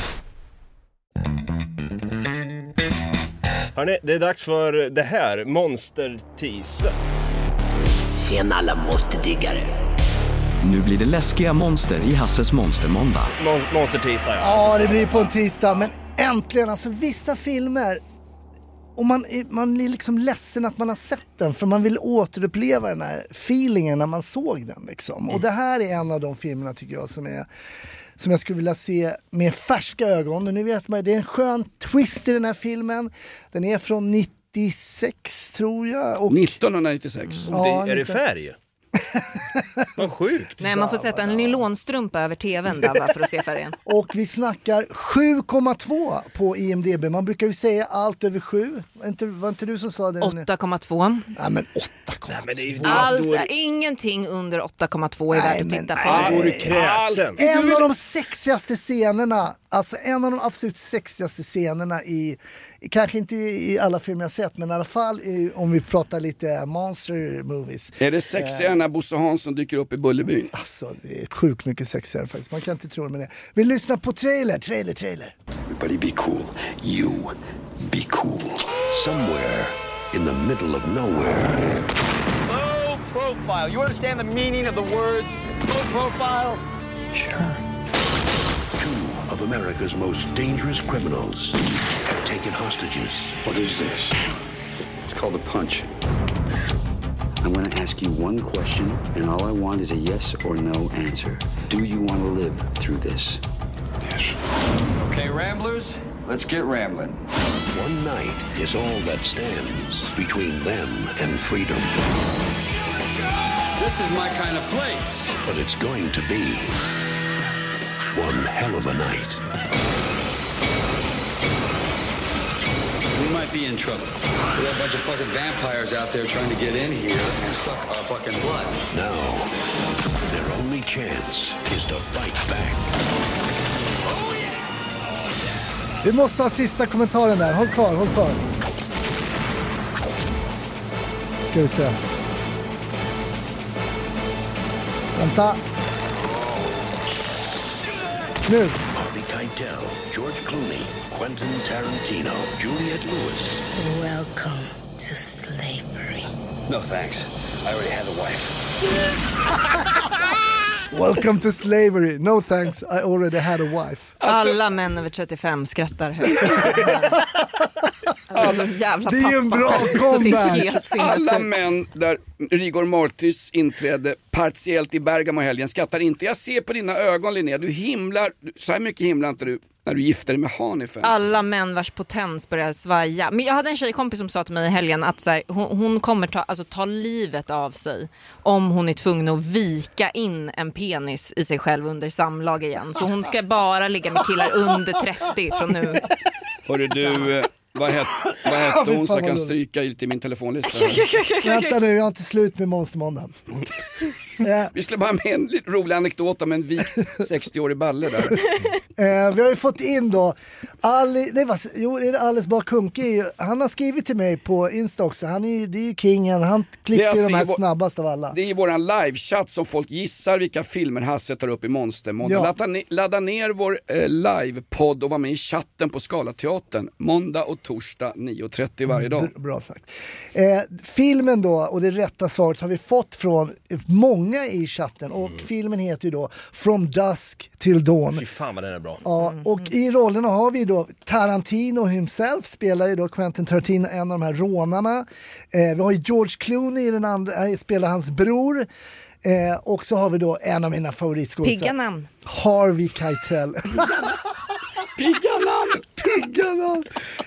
[SPEAKER 6] Hörrni, det är dags för det här, Monster-tisdag.
[SPEAKER 9] Tjena alla monsterdiggare.
[SPEAKER 10] Nu blir det läskiga monster i Hasses Monstermåndag.
[SPEAKER 6] Monster-tisdag,
[SPEAKER 4] ja. Det blir på en tisdag, men äntligen, alltså vissa filmer, och man är liksom ledsen att man har sett den, för man vill återuppleva den här feelingen när man såg den liksom. Och det här är en av de filmerna tycker jag som jag skulle vilja se med färska ögon. Men nu vet man, det är en skön twist i den här filmen. Den är från 96 tror jag. Och
[SPEAKER 2] 1996.
[SPEAKER 6] Ja, är det färg? Vad sjukt.
[SPEAKER 5] Nej, man får sätta en nylonstrumpa över tvn där för att se färgen.
[SPEAKER 4] Och vi snackar 7,2 på IMDb. Man brukar ju säga allt över 7. Var inte du som sa det?
[SPEAKER 5] 8,2.
[SPEAKER 4] Nej, men 8,2.
[SPEAKER 5] Allt, ingenting under 8,2 är värt att titta på.
[SPEAKER 4] En av de sexigaste scenerna, alltså en av de absolut sexigaste scenerna i kanske inte i alla filmer jag sett, men i alla fall om vi pratar lite monster movies.
[SPEAKER 2] Är det sexigare när Bosse Hansson dyker upp i Bullerbyn?
[SPEAKER 4] Alltså, det är sjukt mycket sexigare faktiskt. Man kan inte tro det med det. Vi lyssnar på trailer.
[SPEAKER 11] Everybody be cool. You be cool. Somewhere in the middle of nowhere.
[SPEAKER 12] Low profile. You understand the meaning of the words low profile?
[SPEAKER 11] Sure. 2 of America's most dangerous criminals have taken hostages.
[SPEAKER 13] What is this? It's called a punch. I'm going to ask you one question, and all I want is a yes or no answer. Do you want to live through this?
[SPEAKER 11] Yes.
[SPEAKER 12] Okay, Ramblers, let's get rambling.
[SPEAKER 11] One night is all that stands between them and freedom.
[SPEAKER 12] This is my kind of place.
[SPEAKER 11] But it's going to be one hell of a night.
[SPEAKER 12] We might be in trouble. We have a bunch of fucking vampires out there trying to get in here and suck our fucking blood.
[SPEAKER 11] Now, their only chance is to fight back.
[SPEAKER 4] Vi måste ha sista kommentaren där. Håll kvar. Ska vi se. Vänta. Nu.
[SPEAKER 11] Harvey Keitel, George Clooney, Quentin Tarantino, Juliette Lewis.
[SPEAKER 14] Welcome to slavery.
[SPEAKER 12] No thanks. I already had a wife.
[SPEAKER 4] Welcome to slavery. No thanks, I already had a wife.
[SPEAKER 5] Alla män över 35 skrattar högt. Alltså, jävla
[SPEAKER 4] det är ju en bra comeback.
[SPEAKER 2] Alla män där Rigor Mortis inträdde partiellt i Bergamo helgen skrattar inte. Jag ser på dina ögon, Linnea, du himlar, så här mycket himlar inte du när du gifter dig med Hanif.
[SPEAKER 5] Alla män vars potens börjar svaja. Men jag hade en tjejkompis som sa till mig i helgen att så här, hon kommer ta livet av sig om hon är tvungen att vika in en penis i sig själv under samlag igen. Så hon ska bara ligga med killar under 30 från nu.
[SPEAKER 2] Hörru du, vad hette hon så jag kan stryka lite i min telefonlista?
[SPEAKER 4] Vänta nu, jag har inte slut med Monstermåndag.
[SPEAKER 2] Vi skulle bara med en rolig anekdot om en vikt 60-årig balle där.
[SPEAKER 4] Vi har ju fått in då Alice Bakunki. Han har skrivit till mig på Insta också. Det är ju kingen, han klipper de här snabbast av alla.
[SPEAKER 2] Det är i våran livechatt som folk gissar vilka filmer Hasse tar upp i Monstermåndag. Ladda ner vår livepodd och var med i chatten på Scalateatern måndag och torsdag 9:30 varje dag.
[SPEAKER 4] Bra sagt. Filmen då, och det rätta svaret har vi fått från många i chatten, och filmen heter ju då From Dusk Till Dawn.
[SPEAKER 6] Fy fan vad den är bra.
[SPEAKER 4] Ja, och i rollerna har vi då Tarantino himself, spelar ju då Quentin Tarantino, en av de här rånarna. Vi har ju George Clooney, den andra spelar hans bror. Och så har vi då en av mina favoritskådespelare.
[SPEAKER 5] Pigga namn.
[SPEAKER 4] Harvey Keitel. Pigga namn.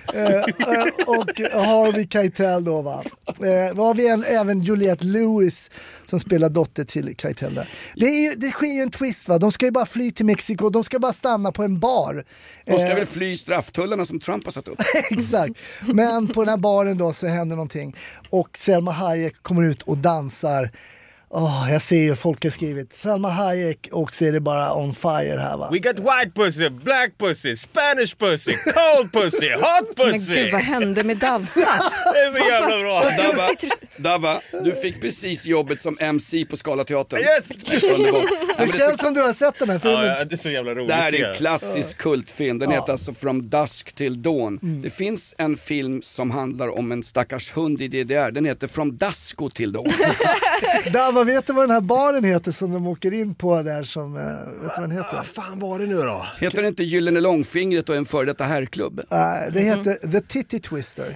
[SPEAKER 4] Och Harvey Keitel då, va. Då har vi även Juliette Lewis som spelar dotter till Keitel där. Det sker ju en twist, va. De ska ju bara fly till Mexiko. De ska bara stanna på en bar.
[SPEAKER 2] De ska väl fly strafftullarna som Trump har satt upp.
[SPEAKER 4] Exakt. Men på den här baren då så händer någonting. Och Selma Hayek kommer ut och dansar. Jag ser ju folk har skrivit Selma Hayek, och så är det bara on fire här, va.
[SPEAKER 6] We got white pussy, black pussy, Spanish pussy, cold pussy, hot pussy.
[SPEAKER 5] Men gud, vad hände med Davva?
[SPEAKER 6] Det är så jävla bra.
[SPEAKER 2] Dava, du fick precis jobbet som MC på Scalateatern.
[SPEAKER 6] Yes!
[SPEAKER 4] Det känns som du har sett den här filmen.
[SPEAKER 6] Ja, det är så jävla roligt.
[SPEAKER 2] Det här är en klassisk kultfilm. Den heter alltså From Dusk Till Dawn. Det finns en film som handlar om en stackars hund i DDR. Den heter From Dasko Till Dawn.
[SPEAKER 4] Dava, vet du vad den här baren heter som de åker in på där, som, vet du vad den heter?
[SPEAKER 6] Vad fan var det nu då?
[SPEAKER 2] Heter det inte Gyllene Långfingret och en före detta herrklubb?
[SPEAKER 4] Det heter The Titty Twister.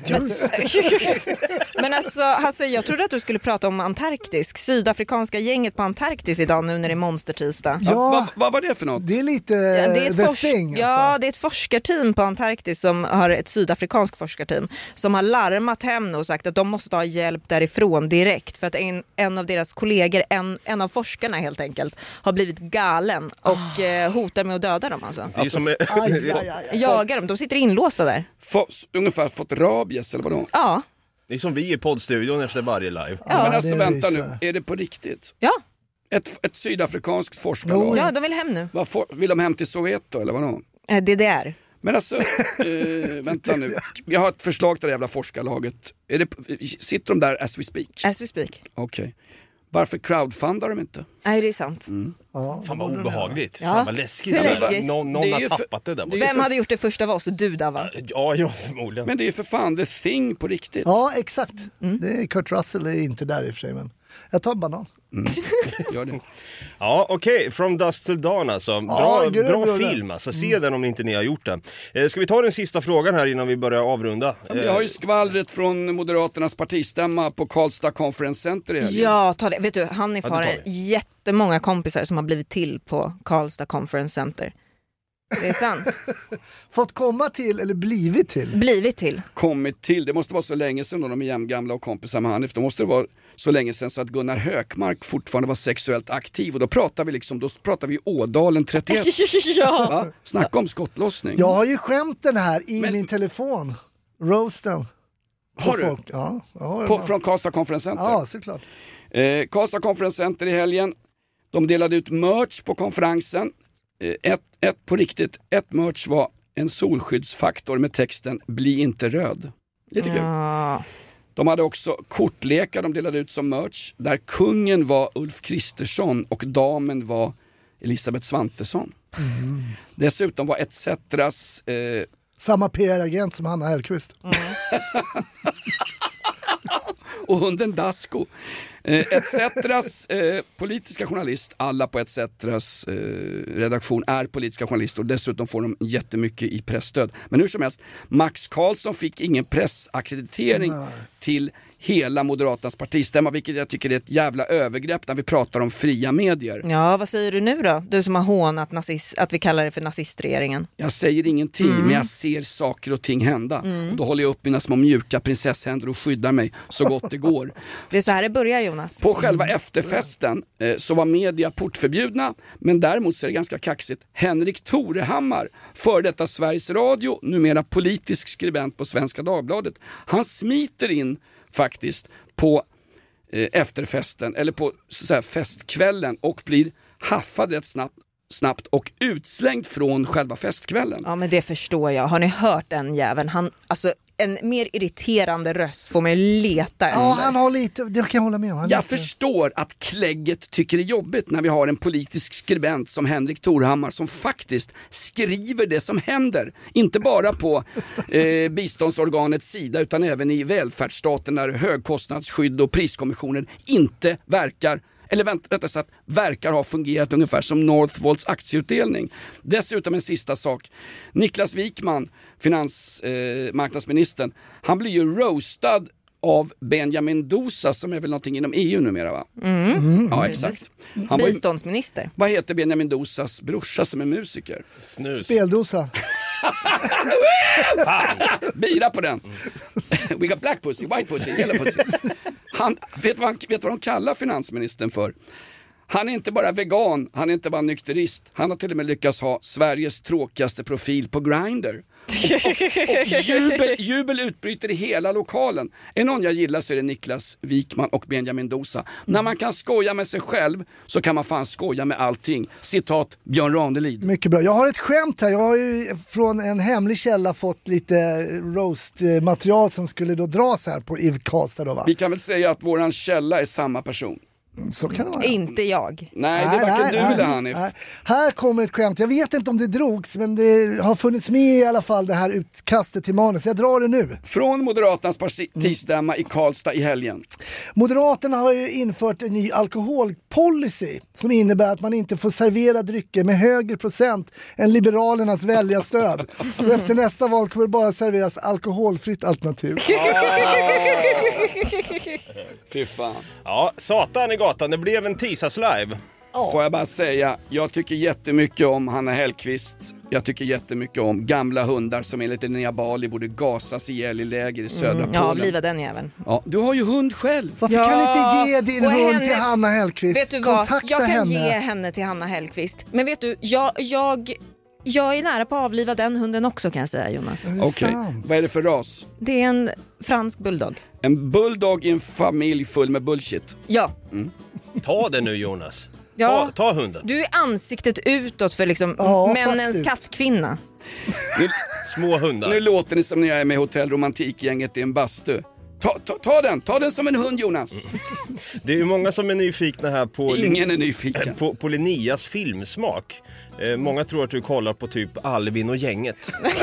[SPEAKER 5] Men alltså, Hasse, jag trodde att du skulle prata om Antarktis. Sydafrikanska gänget på Antarktis idag, nu när det är monstertisdag.
[SPEAKER 4] Ja,
[SPEAKER 2] vad var det för något?
[SPEAKER 4] Det är lite
[SPEAKER 5] det är
[SPEAKER 4] the thing. Alltså.
[SPEAKER 5] Ja, det är ett forskarteam på Antarktis som har ett sydafrikanskt forskarteam som har larmat hem och sagt att de måste ha hjälp därifrån direkt, för att en av deras kollegor, en av forskarna helt enkelt, har blivit galen och hotar med att döda dem alltså.
[SPEAKER 6] Det är som
[SPEAKER 5] jagar dem, de sitter inlåsta där.
[SPEAKER 2] Ungefär fått rabies eller vadå?
[SPEAKER 5] Ja.
[SPEAKER 6] Det är som vi i poddstudion efter varje live.
[SPEAKER 2] Ja, men alltså vänta nu, är det på riktigt?
[SPEAKER 5] Ja.
[SPEAKER 2] Ett sydafrikanskt forskarlag?
[SPEAKER 5] Ja, de vill hem nu.
[SPEAKER 2] Vill de hem till Soweto eller vadå?
[SPEAKER 5] DDR.
[SPEAKER 2] Men alltså, vänta nu. Jag har ett förslag till det jävla forskarlaget. Sitter de där as we speak?
[SPEAKER 5] As we speak.
[SPEAKER 2] Okej. Varför crowdfundar de inte?
[SPEAKER 5] Nej, det är sant.
[SPEAKER 4] Ja,
[SPEAKER 6] fan vad obehagligt.
[SPEAKER 5] Ja.
[SPEAKER 6] Fan vad läskigt.
[SPEAKER 5] Hur läskigt?
[SPEAKER 6] Någon har tappat det där.
[SPEAKER 5] Vem hade gjort det första av oss? Du, Dava?
[SPEAKER 6] Ja, förmodligen.
[SPEAKER 2] Men det är för fan The Thing på riktigt.
[SPEAKER 4] Ja, exakt. Det är Kurt Russell är inte där i och för sig, men jag tar en banan.
[SPEAKER 2] Gör det.
[SPEAKER 6] Ja, okej. From Dusk Till Dawn alltså. Bra film alltså. Se den om inte ni har gjort den. Ska vi ta den sista frågan här innan vi börjar avrunda?
[SPEAKER 2] Jag har ju skvallret från Moderaternas partistämma på Karlstad Conference Center i helgen.
[SPEAKER 5] Ja, ta det. Vet du, Hanif har jättemånga kompisar som har blivit till på Karlstad Conference Center. Det är sant.
[SPEAKER 4] Fått komma till eller blivit till?
[SPEAKER 5] Blivit till.
[SPEAKER 2] Kommit till. Det måste vara så länge sedan då de är jämngamla och kompisar med Hanif. Då måste det vara så länge sedan så att Gunnar Hökmark fortfarande var sexuellt aktiv. Och då pratar vi Ådalen 31.
[SPEAKER 5] Ja.
[SPEAKER 2] Va? Snacka om skottlossning.
[SPEAKER 4] Jag har ju skämten här i min telefon. Roasten.
[SPEAKER 2] Har du?
[SPEAKER 4] Folk. Ja,
[SPEAKER 2] från Karlstad Conference Center?
[SPEAKER 4] Ja, såklart.
[SPEAKER 2] Karlstad Conference Center i helgen. De delade ut merch på konferensen. På riktigt, ett merch var en solskyddsfaktor med texten "Bli inte röd". Lite kul. De hade också kortlekar de delade ut som merch, där kungen var Ulf Kristersson och damen var Elisabeth Svantesson. Dessutom var ETCetras
[SPEAKER 4] samma PR-agent som Hanna Hellqvist.
[SPEAKER 2] och hunden Dasko. ETCetras politiska journalist, alla på ETCetras redaktion är politiska journalister och dessutom får de jättemycket i pressstöd. Men hur som helst, Max Karlsson fick ingen pressakkreditering till hela Moderaternas partistämma, vilket jag tycker är ett jävla övergrepp när vi pratar om fria medier.
[SPEAKER 5] Ja, vad säger du nu då? Du som har hånat att vi kallar det för nazistregeringen.
[SPEAKER 2] Jag säger ingenting, men jag ser saker och ting hända. Och då håller jag upp mina små mjuka prinsesshänder och skyddar mig så gott det går.
[SPEAKER 5] Det är så här det börjar, Jonas.
[SPEAKER 2] På själva efterfesten så var media portförbjudna, men däremot så är det ganska kaxigt. Henrik Torehammar, för detta Sveriges Radio, numera politisk skribent på Svenska Dagbladet, han smiter in faktiskt på efterfesten, eller på så här, festkvällen, och blir haffad rätt snabbt och utslängd från själva festkvällen.
[SPEAKER 5] Ja, men det förstår jag. Har ni hört den jäveln? Alltså en mer irriterande röst får mig leta.
[SPEAKER 4] Ja, han har lite, det kan jag hålla med om.
[SPEAKER 2] Jag förstår att klägget tycker det är jobbigt när vi har en politisk skribent som Henrik Torehammar som faktiskt skriver det som händer. Inte bara på biståndsorganets sida utan även i välfärdsstaten där högkostnadsskydd och priskommissioner inte verkar, eller rättare sagt verkar ha fungerat ungefär som Northvolts aktieutdelning. Dessutom en sista sak. Niklas Wikman, finansmarknadsministern, han blir ju roastad av Benjamin Dosa som är väl någonting inom EU numera, va? Ja, exakt. Han
[SPEAKER 5] biståndsminister.
[SPEAKER 2] Vad heter Benjamin Dosas brorsa som är musiker?
[SPEAKER 6] Snus.
[SPEAKER 4] Speldosa.
[SPEAKER 2] Bira på den. We got black pussy, white pussy, yellow pussy. Vet vad de kallar finansministern för? Han är inte bara vegan, han är inte bara nykterist. Han har till och med lyckats ha Sveriges tråkigaste profil på Grindr. Och jubel utbryter i hela lokalen. Är någon jag gillar så är det Niklas Wikman och Benjamin Dosa. När man kan skoja med sig själv så kan man fan skoja med allting. Citat Björn Ranelid.
[SPEAKER 4] Mycket bra. Jag har ett skämt här. Jag har ju från en hemlig källa fått lite roast-material som skulle då dras här på Eve Karlstad då, va?
[SPEAKER 2] Vi kan väl säga att våran källa är samma person.
[SPEAKER 4] Så kan det vara.
[SPEAKER 5] Inte jag.
[SPEAKER 2] Nej, det är varken du eller Hanif.
[SPEAKER 4] Här kommer ett skämt. Jag vet inte om det drogs, men det har funnits med i alla fall, det här utkastet till manus. Jag drar det nu.
[SPEAKER 2] Från Moderaternas partistämma i Karlstad i helgen.
[SPEAKER 4] Moderaterna har ju infört en ny alkoholpolicy som innebär att man inte får servera drycker med högre procent än Liberalernas väljarstöd. Så efter nästa val kommer det bara serveras alkoholfritt alternativ.
[SPEAKER 2] Fy fan.
[SPEAKER 6] Ja, satan i gatan, det blev en tisas live.
[SPEAKER 2] Får jag bara säga, jag tycker jättemycket om Hanna Hellquist. Jag tycker jättemycket om gamla hundar som enligt Linnea Bali borde gasas ihjäl i läger i södra Polen.
[SPEAKER 5] Ja, bliva den jäveln.
[SPEAKER 2] Ja, du har ju hund själv.
[SPEAKER 4] Varför kan du inte ge din hund till Hanna Hellquist?
[SPEAKER 5] Vet du vad?
[SPEAKER 4] Kontakta
[SPEAKER 5] jag kan
[SPEAKER 4] henne.
[SPEAKER 5] ge henne till Hanna Hellquist. Men vet du, jag är nära på att avliva den hunden också, kan jag säga, Jonas.
[SPEAKER 2] Okej, vad är det för ras?
[SPEAKER 5] Det är en fransk bulldog.
[SPEAKER 2] En bulldog i en familj full med bullshit.
[SPEAKER 5] Ja.
[SPEAKER 6] Ta det nu, Jonas.
[SPEAKER 5] Ja.
[SPEAKER 6] Ta hunden.
[SPEAKER 5] Du är ansiktet utåt för liksom männens kattkvinna.
[SPEAKER 6] Små hundar.
[SPEAKER 2] Nu låter det som när jag är med hotellromantikgänget i en bastu. Ta den som en hund, Jonas.
[SPEAKER 6] Det är ju många som är nyfikna här på
[SPEAKER 2] Ingen är nyfiken.
[SPEAKER 6] på Linneas filmsmak. Många tror att du kollar på typ Alvin och gänget.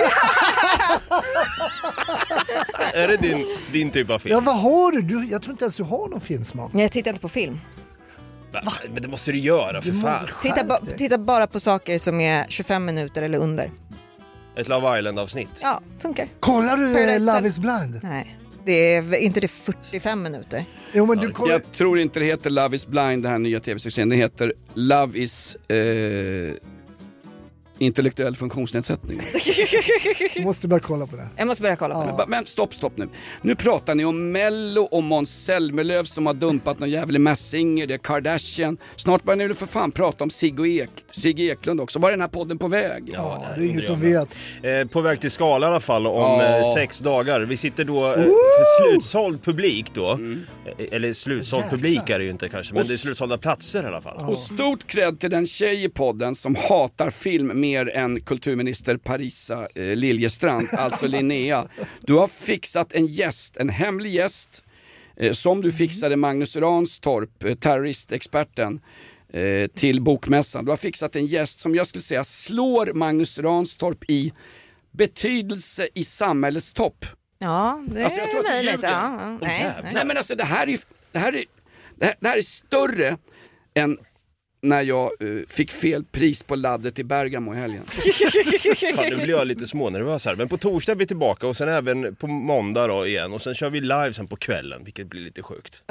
[SPEAKER 6] Är det din typ av film?
[SPEAKER 4] Ja, vad har du? Jag tror inte ens du har någon filmsmak.
[SPEAKER 5] Nej, jag tittar inte på film.
[SPEAKER 6] Va? Men det måste du göra, för fan.
[SPEAKER 5] Titta bara på saker som är 25 minuter eller under.
[SPEAKER 6] Ett Love Island-avsnitt.
[SPEAKER 5] Ja, funkar.
[SPEAKER 4] Kollar du
[SPEAKER 5] Paradise
[SPEAKER 4] Love is blind?
[SPEAKER 5] Nej, det är inte det 45 minuter.
[SPEAKER 4] Jo, men du
[SPEAKER 2] Jag tror inte det heter Love is blind, det här nya tv-succén. Det heter Love is intellektuell funktionsnedsättning.
[SPEAKER 4] Du måste börja kolla på det.
[SPEAKER 5] Jag måste börja kolla på det.
[SPEAKER 2] Men stopp nu. Nu pratar ni om Mello och Måns Zelmerlöw som har dumpat någon jävla Massinger, det är Kardashian. Snart börjar ni väl för fan prata om Sigge Eklund också. Var är den här podden på väg?
[SPEAKER 4] Ja, det är ingen som vet.
[SPEAKER 6] På väg till Skala i alla fall om 6 dagar. Vi sitter då för slutsåld publik då. Eller slutsåld publik är det ju inte kanske, men det är slutsålda platser i alla fall.
[SPEAKER 2] Och stort cred till den tjej i podden som hatar film mer än kulturminister Parisa Liljestrand, alltså Linnea. Du har fixat en hemlig gäst som du fixade Magnus Ranstorp, terroristexperten, till bokmässan. Du har fixat en gäst som jag skulle säga slår Magnus Ranstorp i betydelse i samhällets topp.
[SPEAKER 5] Ja, det
[SPEAKER 2] alltså, jag tror
[SPEAKER 5] är möjligt.
[SPEAKER 2] Nej, men alltså det här är större än när jag fick fel pris på laddet i Bergamo i helgen.
[SPEAKER 6] Fan, nu blir jag lite smånervös här. Men på torsdag är vi tillbaka och sen även på måndag då igen. Och sen kör vi live sen på kvällen, vilket blir lite sjukt.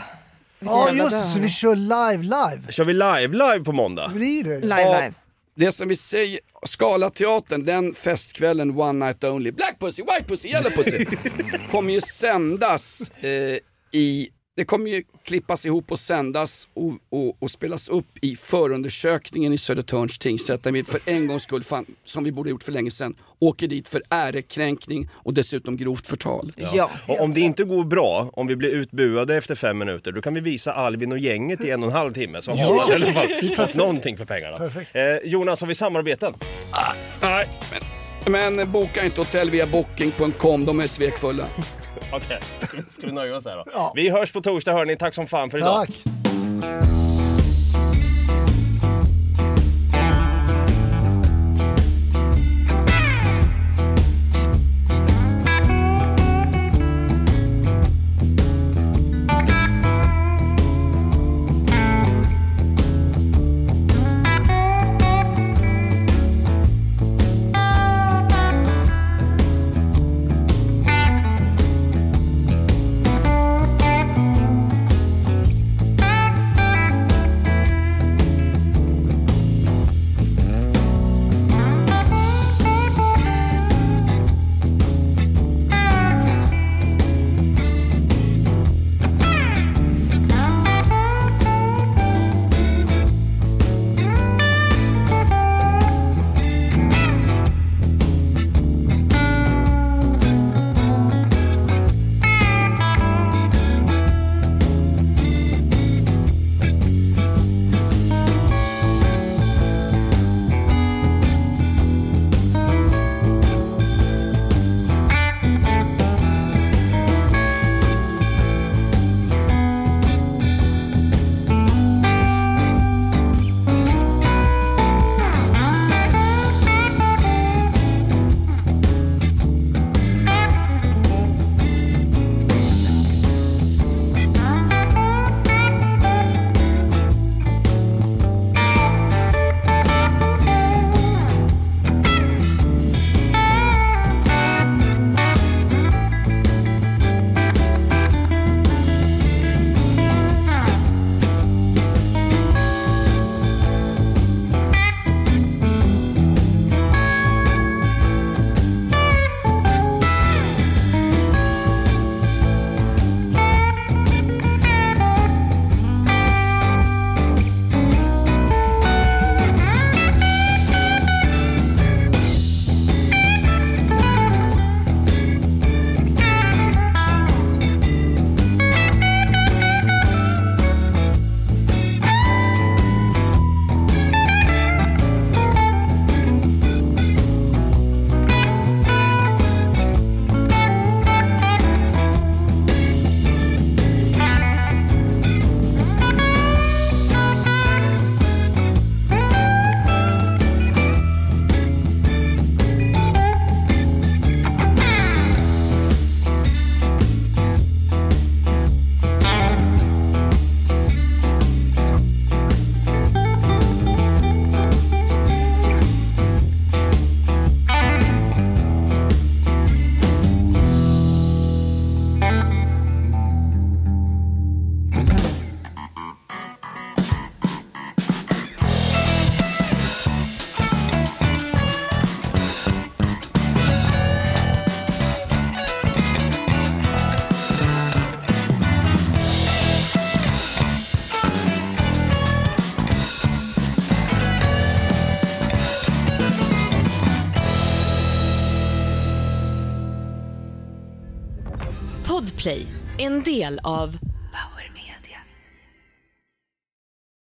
[SPEAKER 4] Ja, just det, så vi kör live.
[SPEAKER 6] Kör vi live på måndag?
[SPEAKER 4] Blir det?
[SPEAKER 5] Live.
[SPEAKER 2] Det som vi säger, Scalateatern, den festkvällen One Night Only, Black Pussy, White Pussy, Yellow Pussy, kommer ju sändas det kommer ju klippas ihop och sändas och spelas upp i förundersökningen i Södertörns tingsrätt, där vi för en gångs skull, som vi borde gjort för länge sedan, åker dit för ärekränkning och dessutom grovt förtal.
[SPEAKER 5] Ja.
[SPEAKER 6] Och om det inte går bra, om vi blir utbuade efter 5 minuter, då kan vi visa Albin och gänget i 1,5 timme, så har man i alla fall fått någonting för pengarna. Jonas, har vi samarbeten?
[SPEAKER 2] Nej, men boka inte hotell via booking.com, de är svekfulla.
[SPEAKER 6] Okej, ska vi nöja oss här då? Ja. Vi hörs på torsdag, hörni. Tack som fan för idag.
[SPEAKER 4] Tack.
[SPEAKER 1] Podplay, en del av Power Media.